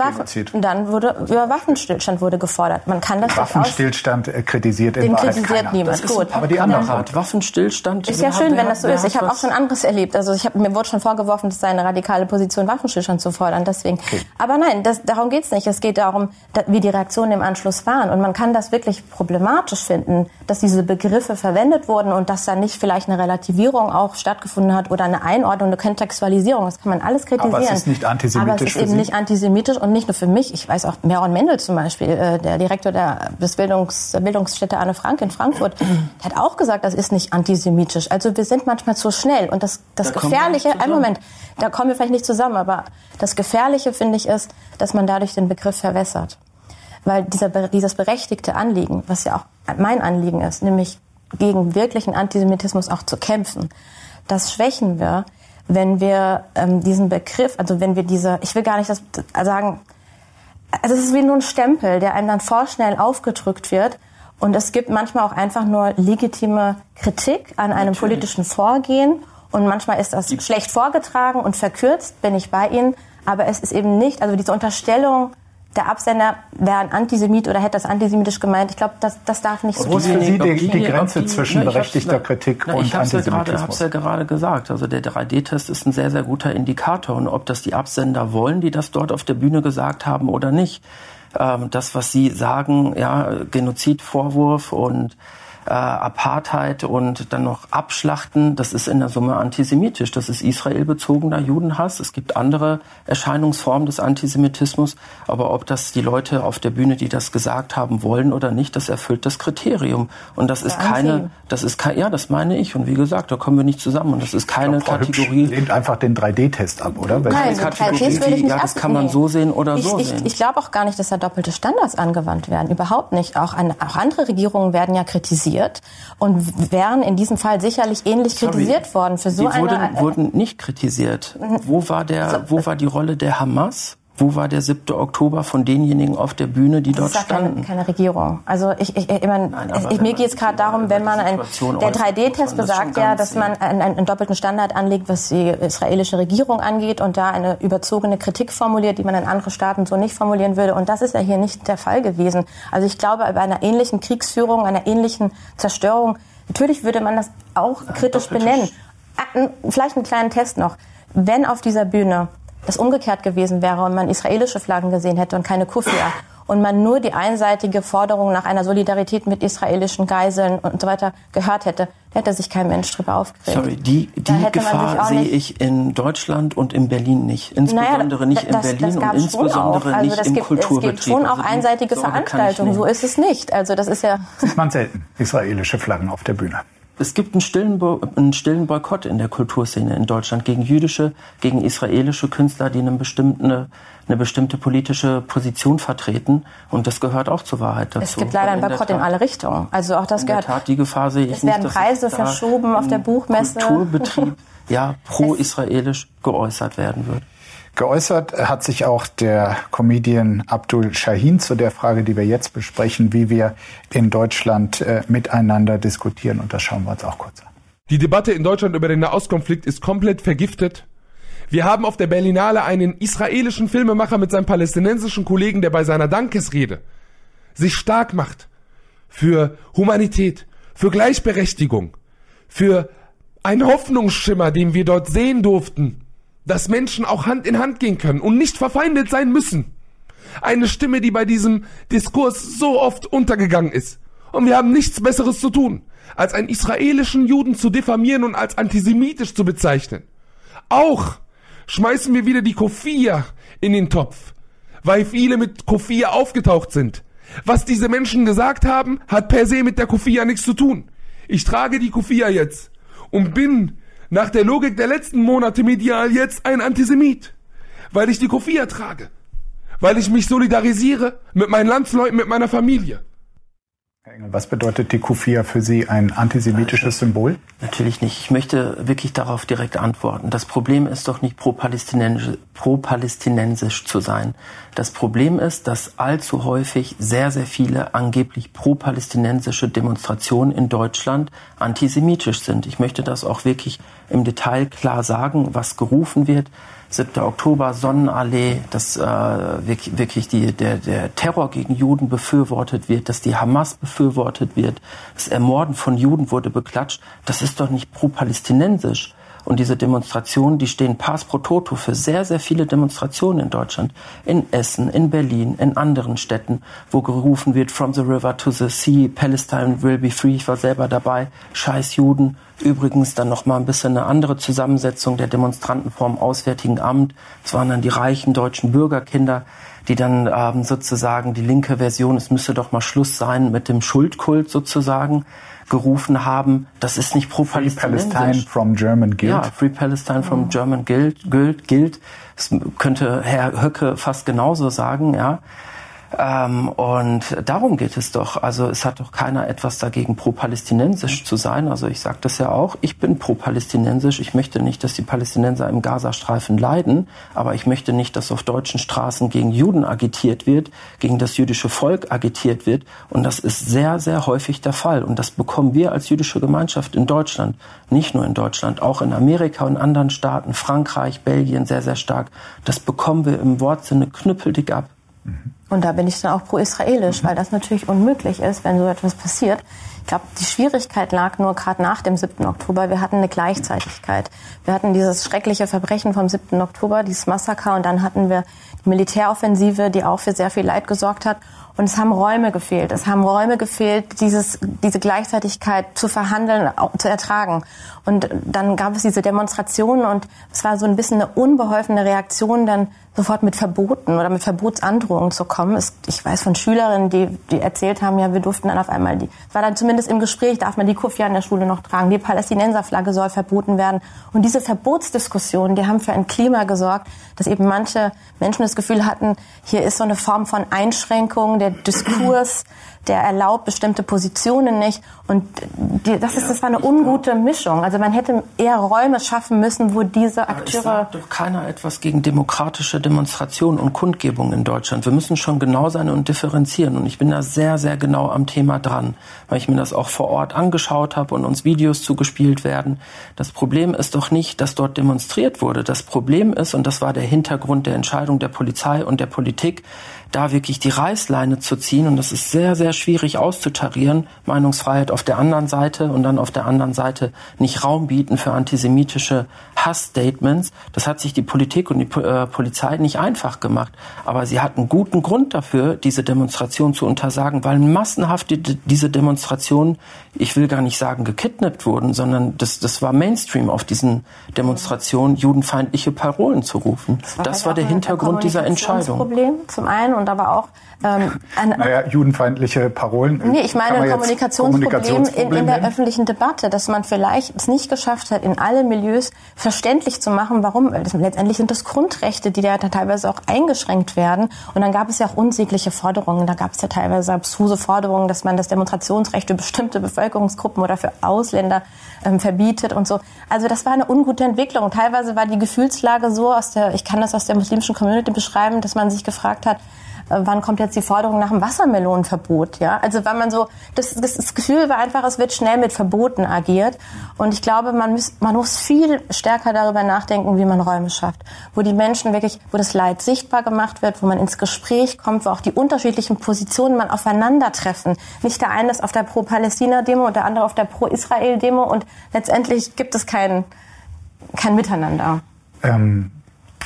über Waffenstillstand wurde gefordert. Man kann das Waffenstillstand kritisiert in Wahrheit keiner. Kritisiert niemand. Gut. Aber die andere Waffenstillstand ist ja schön, wenn das so ist. Ich habe auch schon anderes erlebt. Also mir wurde schon vorgeworfen, das sei eine radikale Position, Waffenstillstand zu fordern. Deswegen. Okay. Aber nein, darum geht's nicht. Es geht darum, wie die Reaktionen im Anschluss waren. Und man kann das wirklich problematisch finden, dass diese Begriffe verwendet wurden und dass da nicht vielleicht eine Relativierung auch stattgefunden hat oder eine Einordnung, eine Kontextualisierung. Das kann man alles kritisieren. Aber es ist nicht antisemitisch. Aber es ist eben nicht antisemitisch und nicht nur für mich. Ich weiß auch, Meron Mendel zum Beispiel, der Direktor der Bildungsstätte Anne Frank in Frankfurt, der hat auch gesagt, das ist nicht antisemitisch. Also wir sind manchmal zu schnell. Und das Gefährliche, da kommen wir vielleicht nicht zusammen, aber das Gefährliche, finde ich, ist, dass man dadurch den Begriff verwässert. Weil dieses berechtigte Anliegen, was ja auch mein Anliegen ist, nämlich gegen wirklichen Antisemitismus auch zu kämpfen, das schwächen wir, wenn wir diesen Begriff, also wenn wir ich will gar nicht das sagen, also es ist wie nur ein Stempel, der einem dann vorschnell aufgedrückt wird, und es gibt manchmal auch einfach nur legitime Kritik an einem politischen Vorgehen, und manchmal ist das schlecht vorgetragen und verkürzt, bin ich bei Ihnen, aber es ist eben nicht, also diese Unterstellung, der Absender wäre ein Antisemit oder hätte das antisemitisch gemeint. Ich glaube, das darf nicht so sein. Wo ist für Sie die Grenze zwischen berechtigter Kritik und Antisemitismus? Ich habe es ja gerade gesagt. Also der 3D-Test ist ein sehr, sehr guter Indikator. Und ob das die Absender wollen, die das dort auf der Bühne gesagt haben oder nicht, das, was Sie sagen, ja, Genozidvorwurf und Apartheid und dann noch Abschlachten, das ist in der Summe antisemitisch. Das ist israelbezogener Judenhass. Es gibt andere Erscheinungsformen des Antisemitismus. Aber ob das die Leute auf der Bühne, die das gesagt haben wollen oder nicht, das erfüllt das Kriterium. Und das ist das meine ich. Und wie gesagt, da kommen wir nicht zusammen. Und das ist keine Kategorie. Lehnt einfach den 3D-Test ab, oder? Nein, den 3D-Test würde ich nicht das kann man so sehen oder so sehen. Ich glaube auch gar nicht, dass da doppelte Standards angewandt werden. Überhaupt nicht. Auch andere Regierungen werden ja kritisiert und wären in diesem Fall sicherlich ähnlich kritisiert worden. Für so wurden nicht kritisiert. Wo war die Rolle der Hamas? Wo war der 7. Oktober von denjenigen auf der Bühne, die dort standen? Das ist keine Regierung. Also mir geht es gerade darum, wenn man der 3D-Test besagt ja, dass man einen doppelten Standard anlegt, was die israelische Regierung angeht, und da eine überzogene Kritik formuliert, die man in anderen Staaten so nicht formulieren würde. Und das ist ja hier nicht der Fall gewesen. Also ich glaube, bei einer ähnlichen Kriegsführung, einer ähnlichen Zerstörung, natürlich würde man das auch kritisch benennen. Vielleicht einen kleinen Test noch. Wenn auf dieser Bühne das umgekehrt gewesen wäre und man israelische Flaggen gesehen hätte und keine Kufia und man nur die einseitige Forderung nach einer Solidarität mit israelischen Geiseln und so weiter gehört hätte, hätte sich kein Mensch drüber aufgeregt. Sorry, die Gefahr sehe ich in Deutschland und in Berlin nicht. Insbesondere nicht in Berlin und insbesondere nicht im Kulturbetrieb. Es gibt schon auch einseitige Veranstaltungen, so ist es nicht. Also das ist ja... Sieht man selten, israelische Flaggen auf der Bühne. Es gibt einen stillen Boykott in der Kulturszene in Deutschland gegen israelische Künstler, die eine bestimmte politische Position vertreten. Und das gehört auch zur Wahrheit dazu. Es gibt leider einen Boykott in alle Richtungen. Also auch das gehört. In der Tat, die Gefahr sehe ich nicht. Es werden Preise verschoben auf der Buchmesse. Kulturbetrieb, ja, pro-israelisch geäußert werden wird. Geäußert hat sich auch der Comedian Abdul Shahin zu der Frage, die wir jetzt besprechen, wie wir in Deutschland miteinander diskutieren. Und das schauen wir uns auch kurz an. Die Debatte in Deutschland über den Nahostkonflikt ist komplett vergiftet. Wir haben auf der Berlinale einen israelischen Filmemacher mit seinem palästinensischen Kollegen, der bei seiner Dankesrede sich stark macht für Humanität, für Gleichberechtigung, für einen Hoffnungsschimmer, den wir dort sehen durften, dass Menschen auch Hand in Hand gehen können und nicht verfeindet sein müssen. Eine Stimme, die bei diesem Diskurs so oft untergegangen ist. Und wir haben nichts Besseres zu tun, als einen israelischen Juden zu diffamieren und als antisemitisch zu bezeichnen. Auch schmeißen wir wieder die Kofia in den Topf, weil viele mit Kofia aufgetaucht sind. Was diese Menschen gesagt haben, hat per se mit der Kofia nichts zu tun. Ich trage die Kofia jetzt und bin nach der Logik der letzten Monate medial jetzt ein Antisemit, weil ich die Kofia trage, weil ich mich solidarisiere mit meinen Landsleuten, mit meiner Familie. Herr Engel, was bedeutet die Kufia für Sie, ein antisemitisches Symbol? Natürlich nicht. Ich möchte wirklich darauf direkt antworten. Das Problem ist doch nicht pro-palästinensisch zu sein. Das Problem ist, dass allzu häufig sehr, sehr viele angeblich pro-palästinensische Demonstrationen in Deutschland antisemitisch sind. Ich möchte das auch wirklich im Detail klar sagen, was gerufen wird. 7. Oktober, Sonnenallee, dass wirklich der Terror gegen Juden befürwortet wird, dass die Hamas befürwortet wird, das Ermorden von Juden wurde beklatscht. Das ist doch nicht pro-palästinensisch. Und diese Demonstrationen, die stehen pars pro toto für sehr, sehr viele Demonstrationen in Deutschland. In Essen, in Berlin, in anderen Städten, wo gerufen wird, from the river to the sea, Palestine will be free. Ich war selber dabei, scheiß Juden. Übrigens dann noch mal ein bisschen eine andere Zusammensetzung der Demonstranten vom Auswärtigen Amt. Es waren dann die reichen deutschen Bürgerkinder, die dann sozusagen die linke Version, es müsse doch mal Schluss sein mit dem Schuldkult sozusagen, gerufen haben. Das ist nicht pro-palästinensisch. Free Palestine from German Guild. Ja, Free Palestine from German Guild. Das könnte Herr Höcke fast genauso sagen, ja. Und darum geht es doch. Also es hat doch keiner etwas dagegen, pro-palästinensisch zu sein. Also ich sage das ja auch. Ich bin pro-palästinensisch. Ich möchte nicht, dass die Palästinenser im Gazastreifen leiden. Aber ich möchte nicht, dass auf deutschen Straßen gegen Juden agitiert wird, gegen das jüdische Volk agitiert wird. Und das ist sehr, sehr häufig der Fall. Und das bekommen wir als jüdische Gemeinschaft in Deutschland. Nicht nur in Deutschland, auch in Amerika und anderen Staaten, Frankreich, Belgien sehr, sehr stark. Das bekommen wir im Wortsinne knüppeldick ab. Und da bin ich dann auch pro-israelisch, weil das natürlich unmöglich ist, wenn so etwas passiert. Ich glaube, die Schwierigkeit lag nur gerade nach dem 7. Oktober. Wir hatten eine Gleichzeitigkeit. Wir hatten dieses schreckliche Verbrechen vom 7. Oktober, dieses Massaker, und dann hatten wir die Militäroffensive, die auch für sehr viel Leid gesorgt hat. Und es haben Räume gefehlt. Es haben Räume gefehlt, diese Gleichzeitigkeit zu verhandeln, zu ertragen. Und dann gab es diese Demonstrationen und es war so ein bisschen eine unbeholfene Reaktion, dann sofort mit Verboten oder mit Verbotsandrohungen zu kommen. Ich weiß von Schülerinnen, die erzählt haben, ja, wir durften dann auf einmal es war dann zumindest im Gespräch, darf man die Kufia in der Schule noch tragen, die Palästinenserflagge soll verboten werden. Und diese Verbotsdiskussionen, die haben für ein Klima gesorgt, dass eben manche Menschen das Gefühl hatten, hier ist so eine Form von Einschränkung, der Diskurs, der erlaubt bestimmte Positionen nicht. Und das war eine ungute Mischung. Also man hätte eher Räume schaffen müssen, wo diese Akteure... Es sagt doch keiner etwas gegen demokratische Demonstrationen und Kundgebungen in Deutschland. Wir müssen schon genau sein und differenzieren. Und ich bin da sehr, sehr genau am Thema dran, weil ich mir das auch vor Ort angeschaut habe und uns Videos zugespielt werden. Das Problem ist doch nicht, dass dort demonstriert wurde. Das Problem ist, und das war der Hintergrund der Entscheidung der Polizei und der Politik, da wirklich die Reißleine zu ziehen. Und das ist sehr, sehr schwierig auszutarieren. Meinungsfreiheit auf der anderen Seite und dann auf der anderen Seite nicht Raum bieten für antisemitische Hassstatements. Das hat sich die Politik und die Polizei nicht einfach gemacht. Aber sie hatten guten Grund dafür, diese Demonstration zu untersagen, weil massenhaft diese Demonstrationen, ich will gar nicht sagen gekidnappt wurden, sondern das war Mainstream auf diesen Demonstrationen, judenfeindliche Parolen zu rufen. Das war der Hintergrund dieser Entscheidung. Problem zum einen und aber auch judenfeindliche Parolen. Nee, ich meine ein Kommunikationsproblem in der öffentlichen Debatte, dass man vielleicht es nicht geschafft hat, in alle Milieus verständlich zu machen, warum. Letztendlich sind das Grundrechte, die da teilweise auch eingeschränkt werden. Und dann gab es ja auch unsägliche Forderungen. Da gab es ja teilweise abstruse Forderungen, dass man das Demonstrationsrecht für bestimmte Bevölkerungsgruppen oder für Ausländer verbietet und so. Also das war eine ungute Entwicklung. Teilweise war die Gefühlslage so ich kann das aus der muslimischen Community beschreiben, dass man sich gefragt hat, wann kommt jetzt die Forderung nach einem Wassermelonenverbot? Ja, also weil man so das Gefühl war einfach, es wird schnell mit Verboten agiert. Und ich glaube, man muss viel stärker darüber nachdenken, wie man Räume schafft, wo die Menschen wirklich, wo das Leid sichtbar gemacht wird, wo man ins Gespräch kommt, wo auch die unterschiedlichen Positionen mal aufeinandertreffen. Nicht der eine ist auf der Pro-Palästina-Demo und der andere auf der Pro-Israel-Demo und letztendlich gibt es kein Miteinander.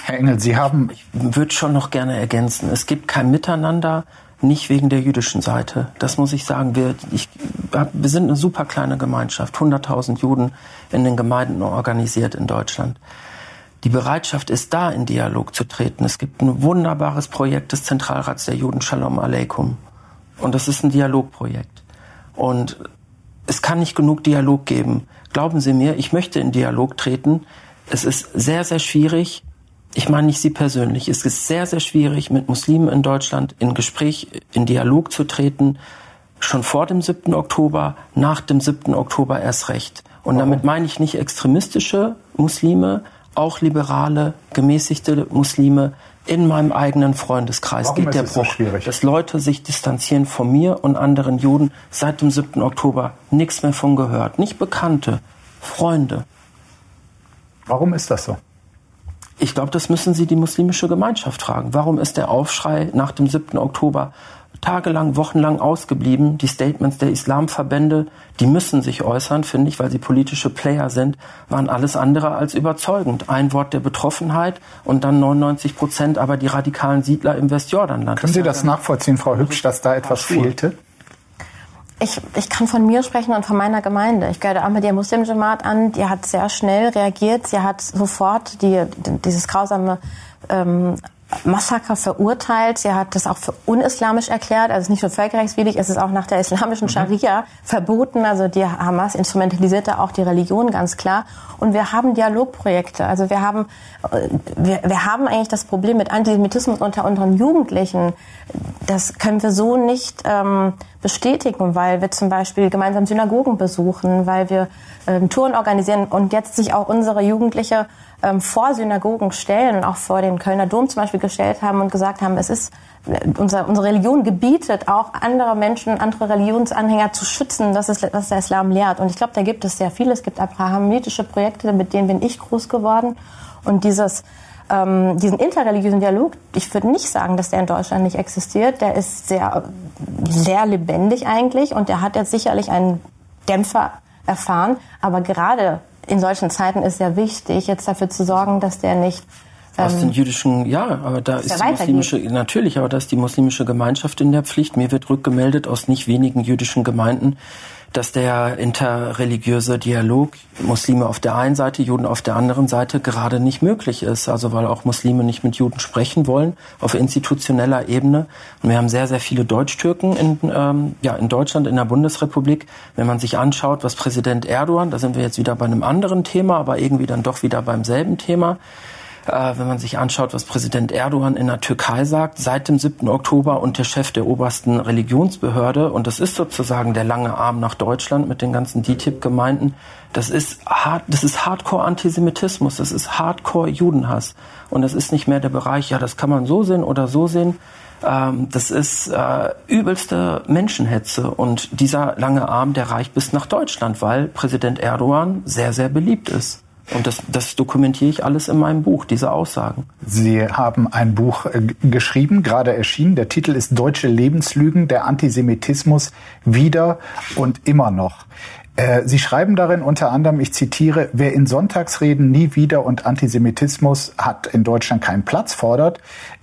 Herr Engel, Sie haben... Ich würde schon noch gerne ergänzen, es gibt kein Miteinander, nicht wegen der jüdischen Seite. Das muss ich sagen. Wir sind eine super kleine Gemeinschaft, 100.000 Juden in den Gemeinden organisiert in Deutschland. Die Bereitschaft ist da, in Dialog zu treten. Es gibt ein wunderbares Projekt des Zentralrats der Juden, Shalom Aleikum. Und das ist ein Dialogprojekt. Und es kann nicht genug Dialog geben. Glauben Sie mir, ich möchte in Dialog treten. Es ist sehr, sehr schwierig. Ich meine nicht Sie persönlich. Es ist sehr, sehr schwierig, mit Muslimen in Deutschland in Gespräch, in Dialog zu treten. Schon vor dem 7. Oktober, nach dem 7. Oktober erst recht. Und damit meine ich nicht extremistische Muslime, auch liberale, gemäßigte Muslime. In meinem eigenen Freundeskreis geht der Bruch, dass Leute sich distanzieren von mir und anderen Juden. Seit dem 7. Oktober nichts mehr von gehört. Nicht Bekannte, Freunde. Warum ist das so? Ich glaube, das müssen Sie die muslimische Gemeinschaft fragen. Warum ist der Aufschrei nach dem 7. Oktober tagelang, wochenlang ausgeblieben? Die Statements der Islamverbände, die müssen sich äußern, finde ich, weil sie politische Player sind, waren alles andere als überzeugend. Ein Wort der Betroffenheit und dann 99%, aber die radikalen Siedler im Westjordanland. Können Sie das nachvollziehen, Frau Hübsch, dass da etwas fehlte? Ich kann von mir sprechen und von meiner Gemeinde. Ich gehöre Ahmadiyya Muslim Jamaat an. Die hat sehr schnell reagiert. Sie hat sofort dieses grausame Massaker verurteilt. Sie hat das auch für unislamisch erklärt. Also es ist nicht nur völkerrechtswidrig, es ist auch nach der islamischen Scharia verboten. Also die Hamas instrumentalisiert da auch die Religion, ganz klar. Und wir haben Dialogprojekte. Also wir haben eigentlich das Problem mit Antisemitismus unter unseren Jugendlichen. Das können wir so nicht bestätigen, weil wir zum Beispiel gemeinsam Synagogen besuchen, weil wir Touren organisieren und jetzt sich auch unsere Jugendliche vor Synagogen stellen und auch vor den Kölner Dom zum Beispiel gestellt haben und gesagt haben, es ist unsere Religion gebietet, auch andere Menschen, andere Religionsanhänger zu schützen, was der Islam lehrt. Und ich glaube, da gibt es sehr viel. Es gibt abrahamitische Projekte, mit denen bin ich groß geworden. Und diesen interreligiösen Dialog, ich würde nicht sagen, dass der in Deutschland nicht existiert. Der ist sehr, sehr lebendig eigentlich und der hat jetzt sicherlich einen Dämpfer erfahren. Aber gerade in solchen Zeiten ist sehr wichtig, jetzt dafür zu sorgen, dass der nicht aus den jüdischen, aber da ist die muslimische, natürlich, aber da ist die muslimische Gemeinschaft in der Pflicht. Mir wird rückgemeldet aus nicht wenigen jüdischen Gemeinden, dass der interreligiöse Dialog, Muslime auf der einen Seite, Juden auf der anderen Seite, gerade nicht möglich ist. Also weil auch Muslime nicht mit Juden sprechen wollen, auf institutioneller Ebene. Und wir haben sehr, sehr viele Deutschtürken in Deutschland, in der Bundesrepublik. Wenn man sich anschaut, was Präsident Erdogan, da sind wir jetzt wieder bei einem anderen Thema, aber irgendwie dann doch wieder beim selben Thema, wenn man sich anschaut, was Präsident Erdogan in der Türkei sagt, seit dem 7. Oktober und der Chef der obersten Religionsbehörde, und das ist sozusagen der lange Arm nach Deutschland mit den ganzen DİTİB-Gemeinden, das ist Hardcore-Antisemitismus, das ist Hardcore-Judenhass. Und das ist nicht mehr der Bereich, das kann man so sehen oder so sehen. Das ist übelste Menschenhetze. Und dieser lange Arm, der reicht bis nach Deutschland, weil Präsident Erdogan sehr, sehr beliebt ist. Und das dokumentiere ich alles in meinem Buch, diese Aussagen. Sie haben ein Buch geschrieben, gerade erschienen. Der Titel ist Deutsche Lebenslügen, der Antisemitismus wieder und immer noch. Sie schreiben darin unter anderem, ich zitiere, wer in Sonntagsreden nie wieder und Antisemitismus hat in Deutschland keinen Platz fordert,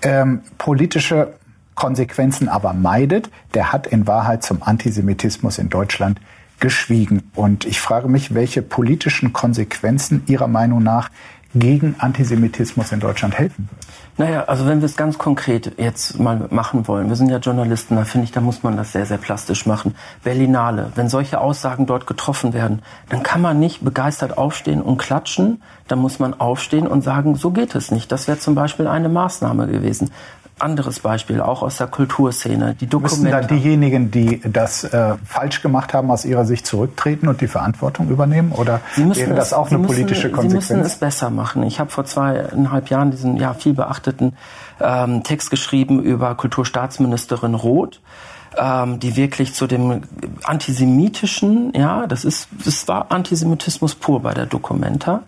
politische Konsequenzen aber meidet, der hat in Wahrheit zum Antisemitismus in Deutschland geschwiegen. Und ich frage mich, welche politischen Konsequenzen Ihrer Meinung nach gegen Antisemitismus in Deutschland helfen würden? Also wenn wir es ganz konkret jetzt mal machen wollen, wir sind ja Journalisten, da finde ich, da muss man das sehr, sehr plastisch machen. Berlinale, wenn solche Aussagen dort getroffen werden, dann kann man nicht begeistert aufstehen und klatschen, dann muss man aufstehen und sagen, so geht es nicht. Das wäre zum Beispiel eine Maßnahme gewesen. Anderes Beispiel, auch aus der Kulturszene, die Dokumente. Müssen dann diejenigen, die das falsch gemacht haben, aus Ihrer Sicht zurücktreten und die Verantwortung übernehmen? Oder wäre das auch eine politische Konsequenz? Sie müssen es besser machen. Ich habe vor 2,5 Jahren diesen viel beachteten Text geschrieben über Kulturstaatsministerin Roth, die wirklich zu dem antisemitischen, das war Antisemitismus pur bei der Documenta,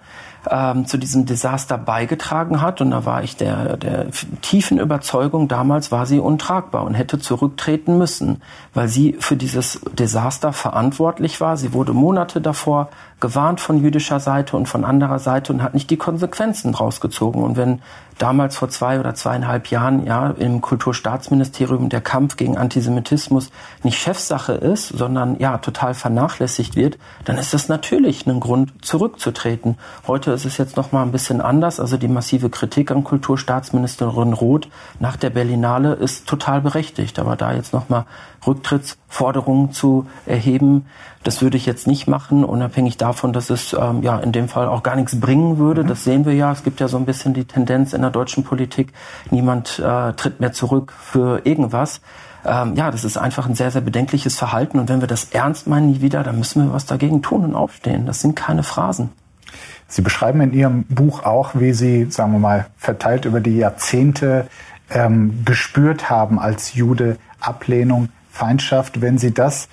zu diesem Desaster beigetragen hat. Und da war ich der tiefen Überzeugung, damals war sie untragbar und hätte zurücktreten müssen, weil sie für dieses Desaster verantwortlich war. Sie wurde Monate davor gewarnt von jüdischer Seite und von anderer Seite und hat nicht die Konsequenzen draus gezogen. Und wenn damals vor 2 oder 2,5 Jahren im Kulturstaatsministerium der Kampf gegen Antisemitismus nicht Chefsache ist, sondern total vernachlässigt wird, dann ist das natürlich ein Grund, zurückzutreten. Heute ist es jetzt noch mal ein bisschen anders. Also die massive Kritik an Kulturstaatsministerin Roth nach der Berlinale ist total berechtigt. Aber da jetzt noch mal Rücktrittsforderungen zu erheben, das würde ich jetzt nicht machen, unabhängig davon, dass es in dem Fall auch gar nichts bringen würde. Das sehen wir ja. Es gibt ja so ein bisschen die Tendenz in der deutschen Politik, niemand tritt mehr zurück für irgendwas. Das ist einfach ein sehr, sehr bedenkliches Verhalten. Und wenn wir das ernst meinen, nie wieder, dann müssen wir was dagegen tun und aufstehen. Das sind keine Phrasen. Sie beschreiben in Ihrem Buch auch, wie Sie, sagen wir mal, verteilt über die Jahrzehnte gespürt haben als Jude Ablehnung, Feindschaft. Wenn Sie das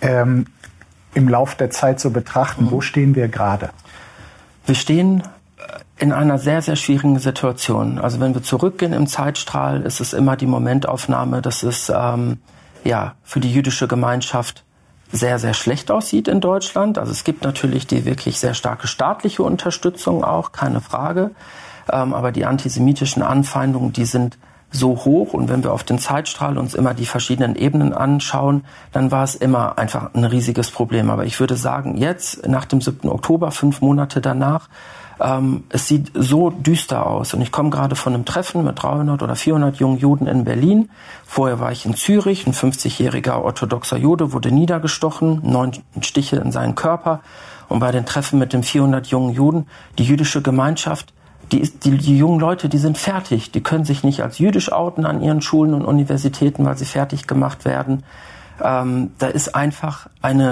im Lauf der Zeit so betrachten, wo stehen wir gerade? Wir stehen in einer sehr, sehr schwierigen Situation. Also wenn wir zurückgehen im Zeitstrahl, ist es immer die Momentaufnahme, dass es für die jüdische Gemeinschaft sehr, sehr schlecht aussieht in Deutschland. Also es gibt natürlich die wirklich sehr starke staatliche Unterstützung auch, keine Frage. Aber die antisemitischen Anfeindungen, die sind so hoch. Und wenn wir auf den Zeitstrahl uns immer die verschiedenen Ebenen anschauen, dann war es immer einfach ein riesiges Problem. Aber ich würde sagen, jetzt, nach dem 7. Oktober, 5 Monate danach, es sieht so düster aus. Und ich komme gerade von einem Treffen mit 300 oder 400 jungen Juden in Berlin. Vorher war ich in Zürich. Ein 50-jähriger orthodoxer Jude wurde niedergestochen, 9 Stiche in seinen Körper. Und bei den Treffen mit den 400 jungen Juden, die jüdische Gemeinschaft, die jungen Leute, die sind fertig. Die können sich nicht als jüdisch outen an ihren Schulen und Universitäten, weil sie fertig gemacht werden. Da ist einfach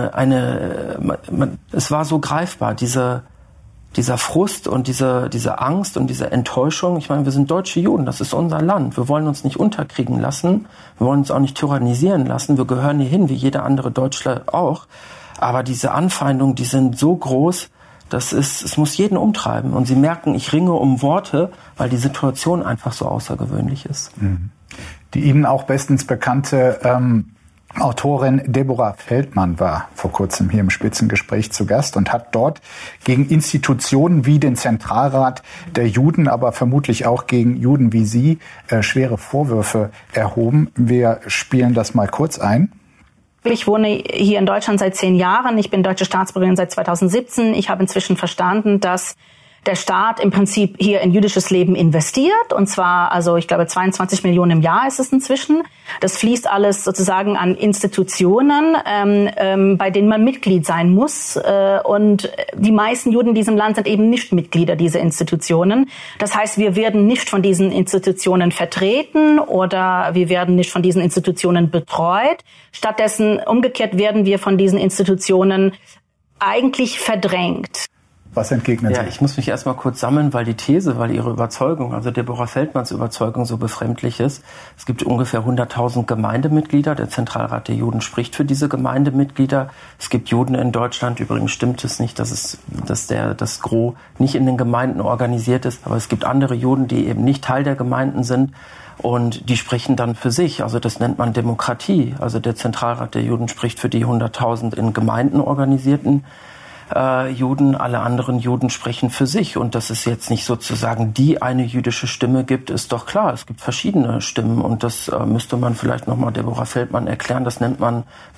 es war so greifbar, dieser Frust und diese Angst und diese Enttäuschung. Ich meine, wir sind deutsche Juden, das ist unser Land. Wir wollen uns nicht unterkriegen lassen. Wir wollen uns auch nicht tyrannisieren lassen. Wir gehören hier hin, wie jeder andere Deutsche auch. Aber diese Anfeindungen, die sind so groß, es muss jeden umtreiben. Und Sie merken, ich ringe um Worte, weil die Situation einfach so außergewöhnlich ist. Die Ihnen auch bestens bekannte Autorin Deborah Feldmann war vor kurzem hier im Spitzengespräch zu Gast und hat dort gegen Institutionen wie den Zentralrat der Juden, aber vermutlich auch gegen Juden wie Sie, schwere Vorwürfe erhoben. Wir spielen das mal kurz ein. Ich wohne hier in Deutschland seit 10 Jahren. Ich bin deutsche Staatsbürgerin seit 2017. Ich habe inzwischen verstanden, dass der Staat im Prinzip hier in jüdisches Leben investiert. Und zwar, ich glaube, 22 Millionen im Jahr ist es inzwischen. Das fließt alles sozusagen an Institutionen, bei denen man Mitglied sein muss. Und die meisten Juden in diesem Land sind eben nicht Mitglieder dieser Institutionen. Das heißt, wir werden nicht von diesen Institutionen vertreten oder wir werden nicht von diesen Institutionen betreut. Stattdessen, umgekehrt, werden wir von diesen Institutionen eigentlich verdrängt. Was entgegnen Sie? Ja, ich muss mich erstmal kurz sammeln, weil ihre Überzeugung, also Deborah Feldmanns Überzeugung so befremdlich ist. Es gibt ungefähr 100.000 Gemeindemitglieder. Der Zentralrat der Juden spricht für diese Gemeindemitglieder. Es gibt Juden in Deutschland. Übrigens stimmt es nicht, dass das Gros nicht in den Gemeinden organisiert ist. Aber es gibt andere Juden, die eben nicht Teil der Gemeinden sind. Und die sprechen dann für sich. Also das nennt man Demokratie. Also der Zentralrat der Juden spricht für die 100.000 in Gemeinden organisierten Juden, alle anderen Juden sprechen für sich. Und dass es jetzt nicht sozusagen die eine jüdische Stimme gibt, ist doch klar. Es gibt verschiedene Stimmen und das müsste man vielleicht nochmal Deborah Feldmann erklären. Das nennt man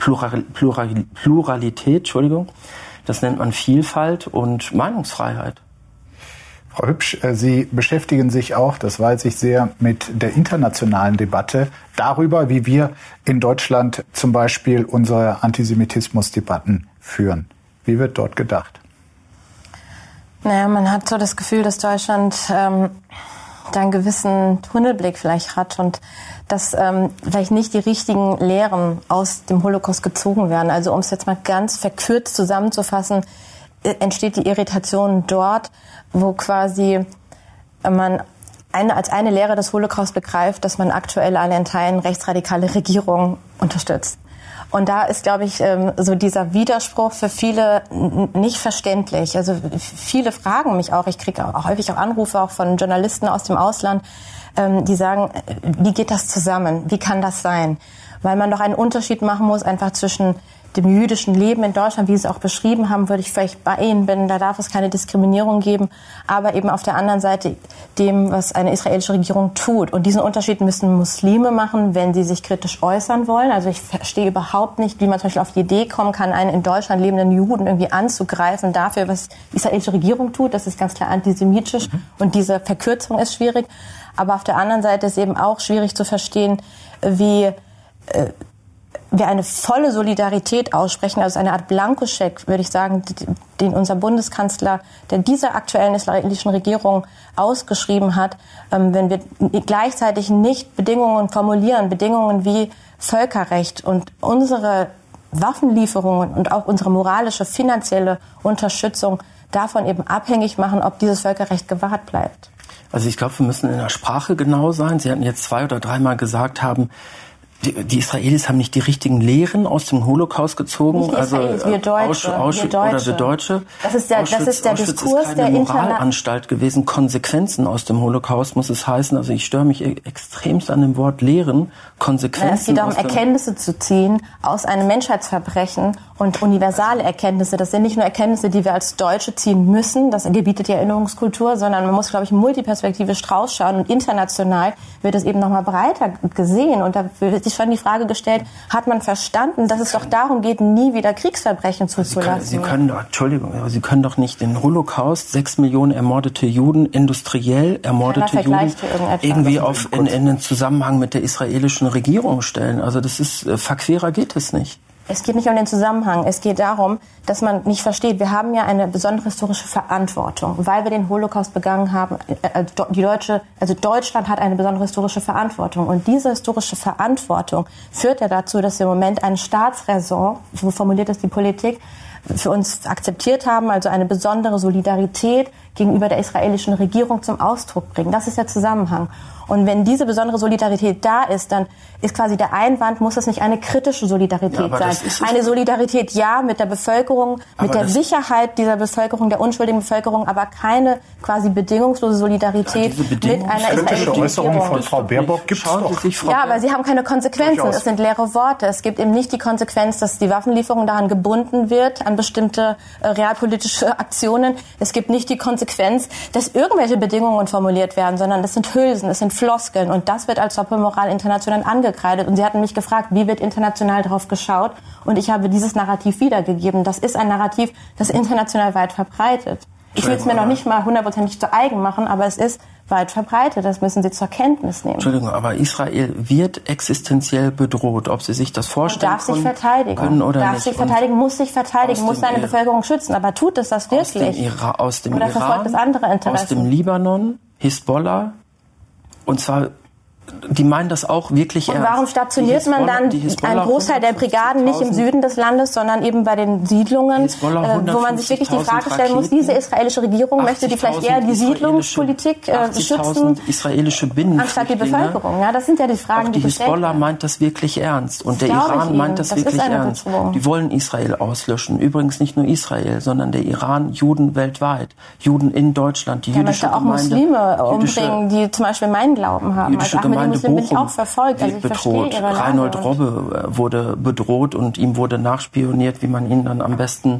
Pluralität, das nennt man Vielfalt und Meinungsfreiheit. Frau Hübsch, Sie beschäftigen sich auch, das weiß ich sehr, mit der internationalen Debatte darüber, wie wir in Deutschland zum Beispiel unsere Antisemitismusdebatten führen. Wie wird dort gedacht? Naja, man hat so das Gefühl, dass Deutschland da einen gewissen Tunnelblick vielleicht hat und dass vielleicht nicht die richtigen Lehren aus dem Holocaust gezogen werden. Also um es jetzt mal ganz verkürzt zusammenzufassen, entsteht die Irritation dort, wo quasi man als eine Lehre des Holocaust begreift, dass man aktuell eine in Teilen rechtsradikale Regierung unterstützt. Und da ist, glaube ich, so dieser Widerspruch für viele nicht verständlich. Also viele fragen mich auch, ich kriege auch häufig auch Anrufe auch von Journalisten aus dem Ausland, die sagen, wie geht das zusammen? Wie kann das sein? Weil man doch einen Unterschied machen muss einfach zwischen dem jüdischen Leben in Deutschland, wie Sie es auch beschrieben haben, würde ich vielleicht bei Ihnen bin, da darf es keine Diskriminierung geben, aber eben auf der anderen Seite dem, was eine israelische Regierung tut. Und diesen Unterschied müssen Muslime machen, wenn sie sich kritisch äußern wollen. Also ich verstehe überhaupt nicht, wie man zum Beispiel auf die Idee kommen kann, einen in Deutschland lebenden Juden irgendwie anzugreifen dafür, was die israelische Regierung tut. Das ist ganz klar antisemitisch und diese Verkürzung ist schwierig. Aber auf der anderen Seite ist eben auch schwierig zu verstehen, wie wir eine volle Solidarität aussprechen, also eine Art Blankoscheck, würde ich sagen, den unser Bundeskanzler, der dieser aktuellen israelischen Regierung ausgeschrieben hat, wenn wir gleichzeitig nicht Bedingungen formulieren, Bedingungen wie Völkerrecht und unsere Waffenlieferungen und auch unsere moralische, finanzielle Unterstützung davon eben abhängig machen, ob dieses Völkerrecht gewahrt bleibt. Also ich glaube, wir müssen in der Sprache genau sein. Sie hatten jetzt 2 oder 3 Mal gesagt haben, die Israelis haben nicht die richtigen Lehren aus dem Holocaust gezogen. Nicht die Israelis, wir Deutsche. Oder wir Deutsche. Das ist der Diskurs der Moralanstalt gewesen. Konsequenzen aus dem Holocaust muss es heißen. Also ich störe mich extremst an dem Wort Lehren. Konsequenzen. Es geht darum, Erkenntnisse zu ziehen aus einem Menschheitsverbrechen und universale Erkenntnisse. Das sind nicht nur Erkenntnisse, die wir als Deutsche ziehen müssen. Das gebietet die Erinnerungskultur, sondern man muss, glaube ich, multiperspektivisch rausschauen. Und international wird es eben nochmal breiter gesehen. Und da wird sich schon die Frage gestellt, hat man verstanden, dass es doch darum geht, nie wieder Kriegsverbrechen zuzulassen? Sie können doch nicht den Holocaust, 6 Millionen ermordete Juden, industriell ermordete Juden, irgendwie in den Zusammenhang mit der israelischen Regierung stellen. Also das ist, verquerer geht es nicht. Es geht nicht um den Zusammenhang. Es geht darum, dass man nicht versteht, wir haben ja eine besondere historische Verantwortung, weil wir den Holocaust begangen haben. Deutschland hat eine besondere historische Verantwortung. Und diese historische Verantwortung führt ja dazu, dass wir im Moment eine Staatsräson, so formuliert es die Politik, für uns akzeptiert haben, also eine besondere Solidarität gegenüber der israelischen Regierung zum Ausdruck bringen. Das ist der Zusammenhang. Und wenn diese besondere Solidarität da ist, dann ist quasi der Einwand, muss es nicht eine kritische Solidarität sein. Eine Solidarität, ja, mit der Bevölkerung, mit der Sicherheit dieser Bevölkerung, der unschuldigen Bevölkerung, aber keine quasi bedingungslose Solidarität mit einer israelischen Äußerung von Frau Baerbock gibt es doch. Ja, aber sie haben keine Konsequenzen. Es sind leere Worte. Es gibt eben nicht die Konsequenz, dass die Waffenlieferung daran gebunden wird, an bestimmte realpolitische Aktionen. Es gibt nicht die Konsequenz, dass irgendwelche Bedingungen formuliert werden, sondern das sind Hülsen, es sind Floskeln. Und das wird als Doppelmoral international angekreidet. Und Sie hatten mich gefragt, wie wird international darauf geschaut? Und ich habe dieses Narrativ wiedergegeben. Das ist ein Narrativ, das international weit verbreitet. Ich will es mir noch nicht mal 100% zu eigen machen, aber es ist weit verbreitet. Das müssen Sie zur Kenntnis nehmen. Entschuldigung, aber Israel wird existenziell bedroht, ob Sie sich das vorstellen darf sich verteidigen. Können oder darf nicht. Sich verteidigen, muss sich verteidigen, muss seine Bevölkerung schützen. Aber tut es das wirklich? Aus dem oder Iran, verfolgt es andere Interessen? aus dem Libanon, Hisbollah, und zwar die meinen das auch wirklich ernst. Und warum stationiert man dann einen Großteil der Brigaden nicht im Süden des Landes, sondern eben bei den Siedlungen, wo man sich wirklich die Frage stellen muss, diese israelische Regierung möchte die vielleicht eher die Siedlungspolitik schützen, israelische anstatt die Bevölkerung. Ja, das sind ja die Fragen, die gestellt werden. Die Hisbollah meint das wirklich ernst und der Iran meint das wirklich ernst. Die wollen Israel auslöschen. Übrigens nicht nur Israel, sondern der Iran, Juden weltweit, Juden in Deutschland, die jüdische Gemeinde. Der möchte auch Muslime umbringen, die zum Beispiel meinen Glauben haben. Gemeinde bin ich auch verfolgt. Also ich bedroht. Reinhold Robbe wurde bedroht und ihm wurde nachspioniert, wie man ihn dann am besten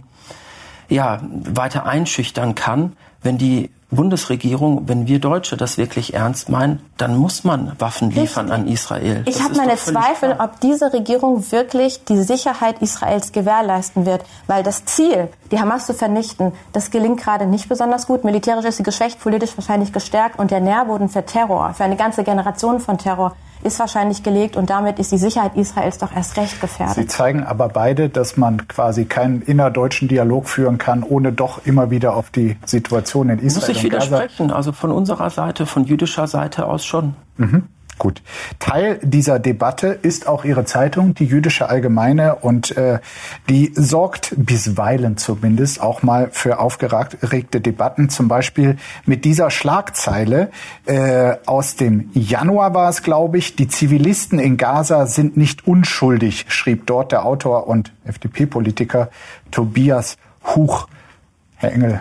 weiter einschüchtern kann. Wenn die Bundesregierung, wenn wir Deutsche das wirklich ernst meinen, dann muss man Waffen liefern an Israel. Ich habe meine Zweifel, ob diese Regierung wirklich die Sicherheit Israels gewährleisten wird. Weil das Ziel, die Hamas zu vernichten, das gelingt gerade nicht besonders gut. Militärisch ist sie geschwächt, politisch wahrscheinlich gestärkt. Und der Nährboden für Terror, für eine ganze Generation von Terror, ist wahrscheinlich gelegt. Und damit ist die Sicherheit Israels doch erst recht gefährdet. Sie zeigen aber beide, dass man quasi keinen innerdeutschen Dialog führen kann, ohne doch immer wieder auf die Situation in Israel muss ich widersprechen. Also von unserer Seite, von jüdischer Seite aus schon. Gut. Teil dieser Debatte ist auch Ihre Zeitung, die Jüdische Allgemeine, und die sorgt bisweilen zumindest auch mal für aufgeregte Debatten. Zum Beispiel mit dieser Schlagzeile aus dem Januar war es, glaube ich: Die Zivilisten in Gaza sind nicht unschuldig, schrieb dort der Autor und FDP-Politiker Tobias Huch. Herr Engel,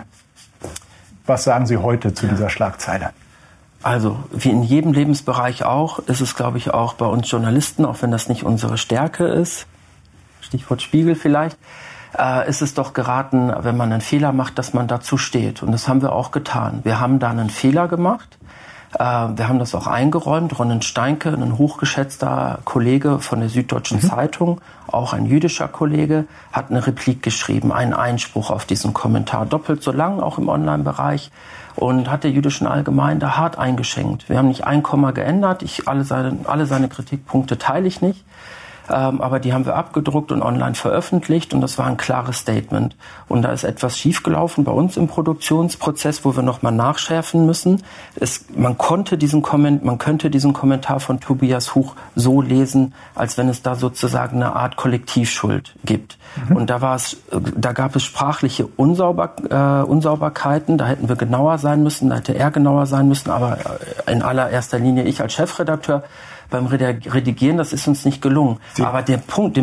was sagen Sie heute zu dieser Schlagzeile? Also, wie in jedem Lebensbereich auch, ist es, glaube ich, auch bei uns Journalisten, auch wenn das nicht unsere Stärke ist, Stichwort Spiegel vielleicht, ist es doch geraten, wenn man einen Fehler macht, dass man dazu steht. Und das haben wir auch getan. Wir haben da einen Fehler gemacht. Wir haben das auch eingeräumt. Ronen Steinke, ein hochgeschätzter Kollege von der Süddeutschen Zeitung, auch ein jüdischer Kollege, hat eine Replik geschrieben, einen Einspruch auf diesen Kommentar, doppelt so lang, auch im Online-Bereich, und hat der Jüdischen Allgemeine da hart eingeschenkt. Wir haben nicht ein Komma geändert, alle seine Kritikpunkte teile ich nicht. Aber die haben wir abgedruckt und online veröffentlicht, und das war ein klares Statement. Und da ist etwas schiefgelaufen bei uns im Produktionsprozess, wo wir nochmal nachschärfen müssen. Man könnte diesen Kommentar von Tobias Huch so lesen, als wenn es da sozusagen eine Art Kollektivschuld gibt. Und da gab es sprachliche Unsauberkeiten, da hätten wir genauer sein müssen, da hätte er genauer sein müssen, aber in allererster Linie ich als Chefredakteur. Beim Redigieren, das ist uns nicht gelungen. Aber das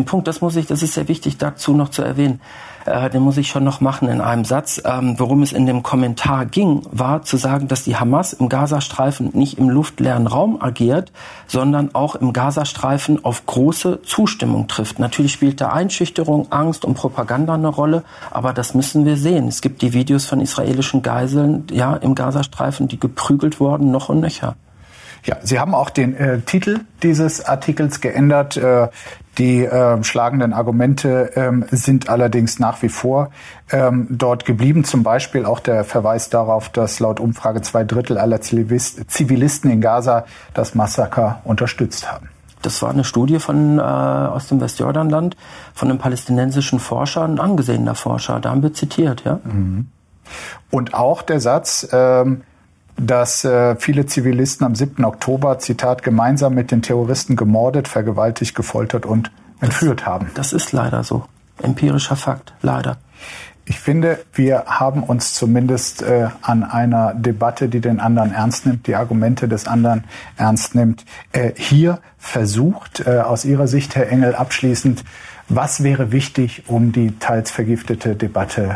ist sehr wichtig dazu noch zu erwähnen, den muss ich schon noch machen in einem Satz. Worum es in dem Kommentar ging, war zu sagen, dass die Hamas im Gazastreifen nicht im luftleeren Raum agiert, sondern auch im Gazastreifen auf große Zustimmung trifft. Natürlich spielt da Einschüchterung, Angst und Propaganda eine Rolle, aber das müssen wir sehen. Es gibt die Videos von israelischen Geiseln, ja, im Gazastreifen, die geprügelt wurden, noch und nöcher. Ja, Sie haben auch den Titel dieses Artikels geändert. Die schlagenden Argumente sind allerdings nach wie vor dort geblieben. Zum Beispiel auch der Verweis darauf, dass laut Umfrage 2/3 aller Zivilisten in Gaza das Massaker unterstützt haben. Das war eine Studie aus dem Westjordanland von einem palästinensischen Forscher, ein angesehener Forscher. Da haben wir zitiert, ja. Und auch der Satz, dass viele Zivilisten am 7. Oktober, Zitat, gemeinsam mit den Terroristen gemordet, vergewaltigt, gefoltert und entführt haben. Das ist leider so. Empirischer Fakt, leider. Ich finde, wir haben uns zumindest an einer Debatte, die den anderen ernst nimmt, die Argumente des anderen ernst nimmt, hier versucht, aus Ihrer Sicht, Herr Engel, abschließend, was wäre wichtig, um die teils vergiftete Debatte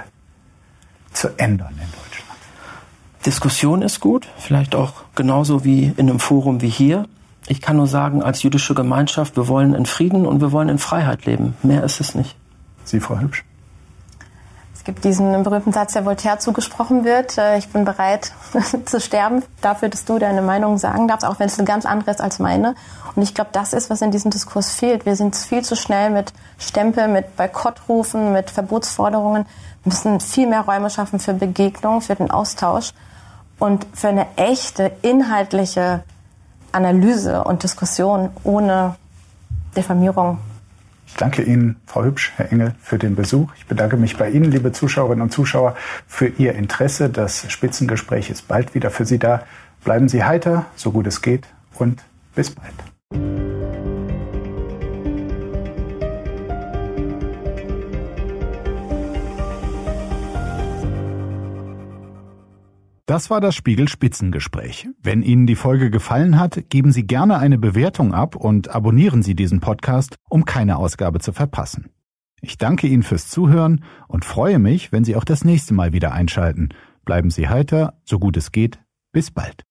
zu ändern in Deutschland? Diskussion ist gut, vielleicht auch genauso wie in einem Forum wie hier. Ich kann nur sagen, als jüdische Gemeinschaft, wir wollen in Frieden und wir wollen in Freiheit leben. Mehr ist es nicht. Sie, Frau Hübsch? Es gibt diesen berühmten Satz, der Voltaire zugesprochen wird: Ich bin bereit zu sterben dafür, dass du deine Meinung sagen darfst, auch wenn es eine ganz andere ist als meine. Und ich glaube, das ist, was in diesem Diskurs fehlt. Wir sind viel zu schnell mit Stempel, mit Boykottrufen, mit Verbotsforderungen. Wir müssen viel mehr Räume schaffen für Begegnung, für den Austausch und für eine echte, inhaltliche Analyse und Diskussion ohne Diffamierung. Ich danke Ihnen, Frau Hübsch, Herr Engel, für den Besuch. Ich bedanke mich bei Ihnen, liebe Zuschauerinnen und Zuschauer, für Ihr Interesse. Das Spitzengespräch ist bald wieder für Sie da. Bleiben Sie heiter, so gut es geht, und bis bald. Das war das Spiegel Spitzengespräch. Wenn Ihnen die Folge gefallen hat, geben Sie gerne eine Bewertung ab und abonnieren Sie diesen Podcast, um keine Ausgabe zu verpassen. Ich danke Ihnen fürs Zuhören und freue mich, wenn Sie auch das nächste Mal wieder einschalten. Bleiben Sie heiter, so gut es geht. Bis bald.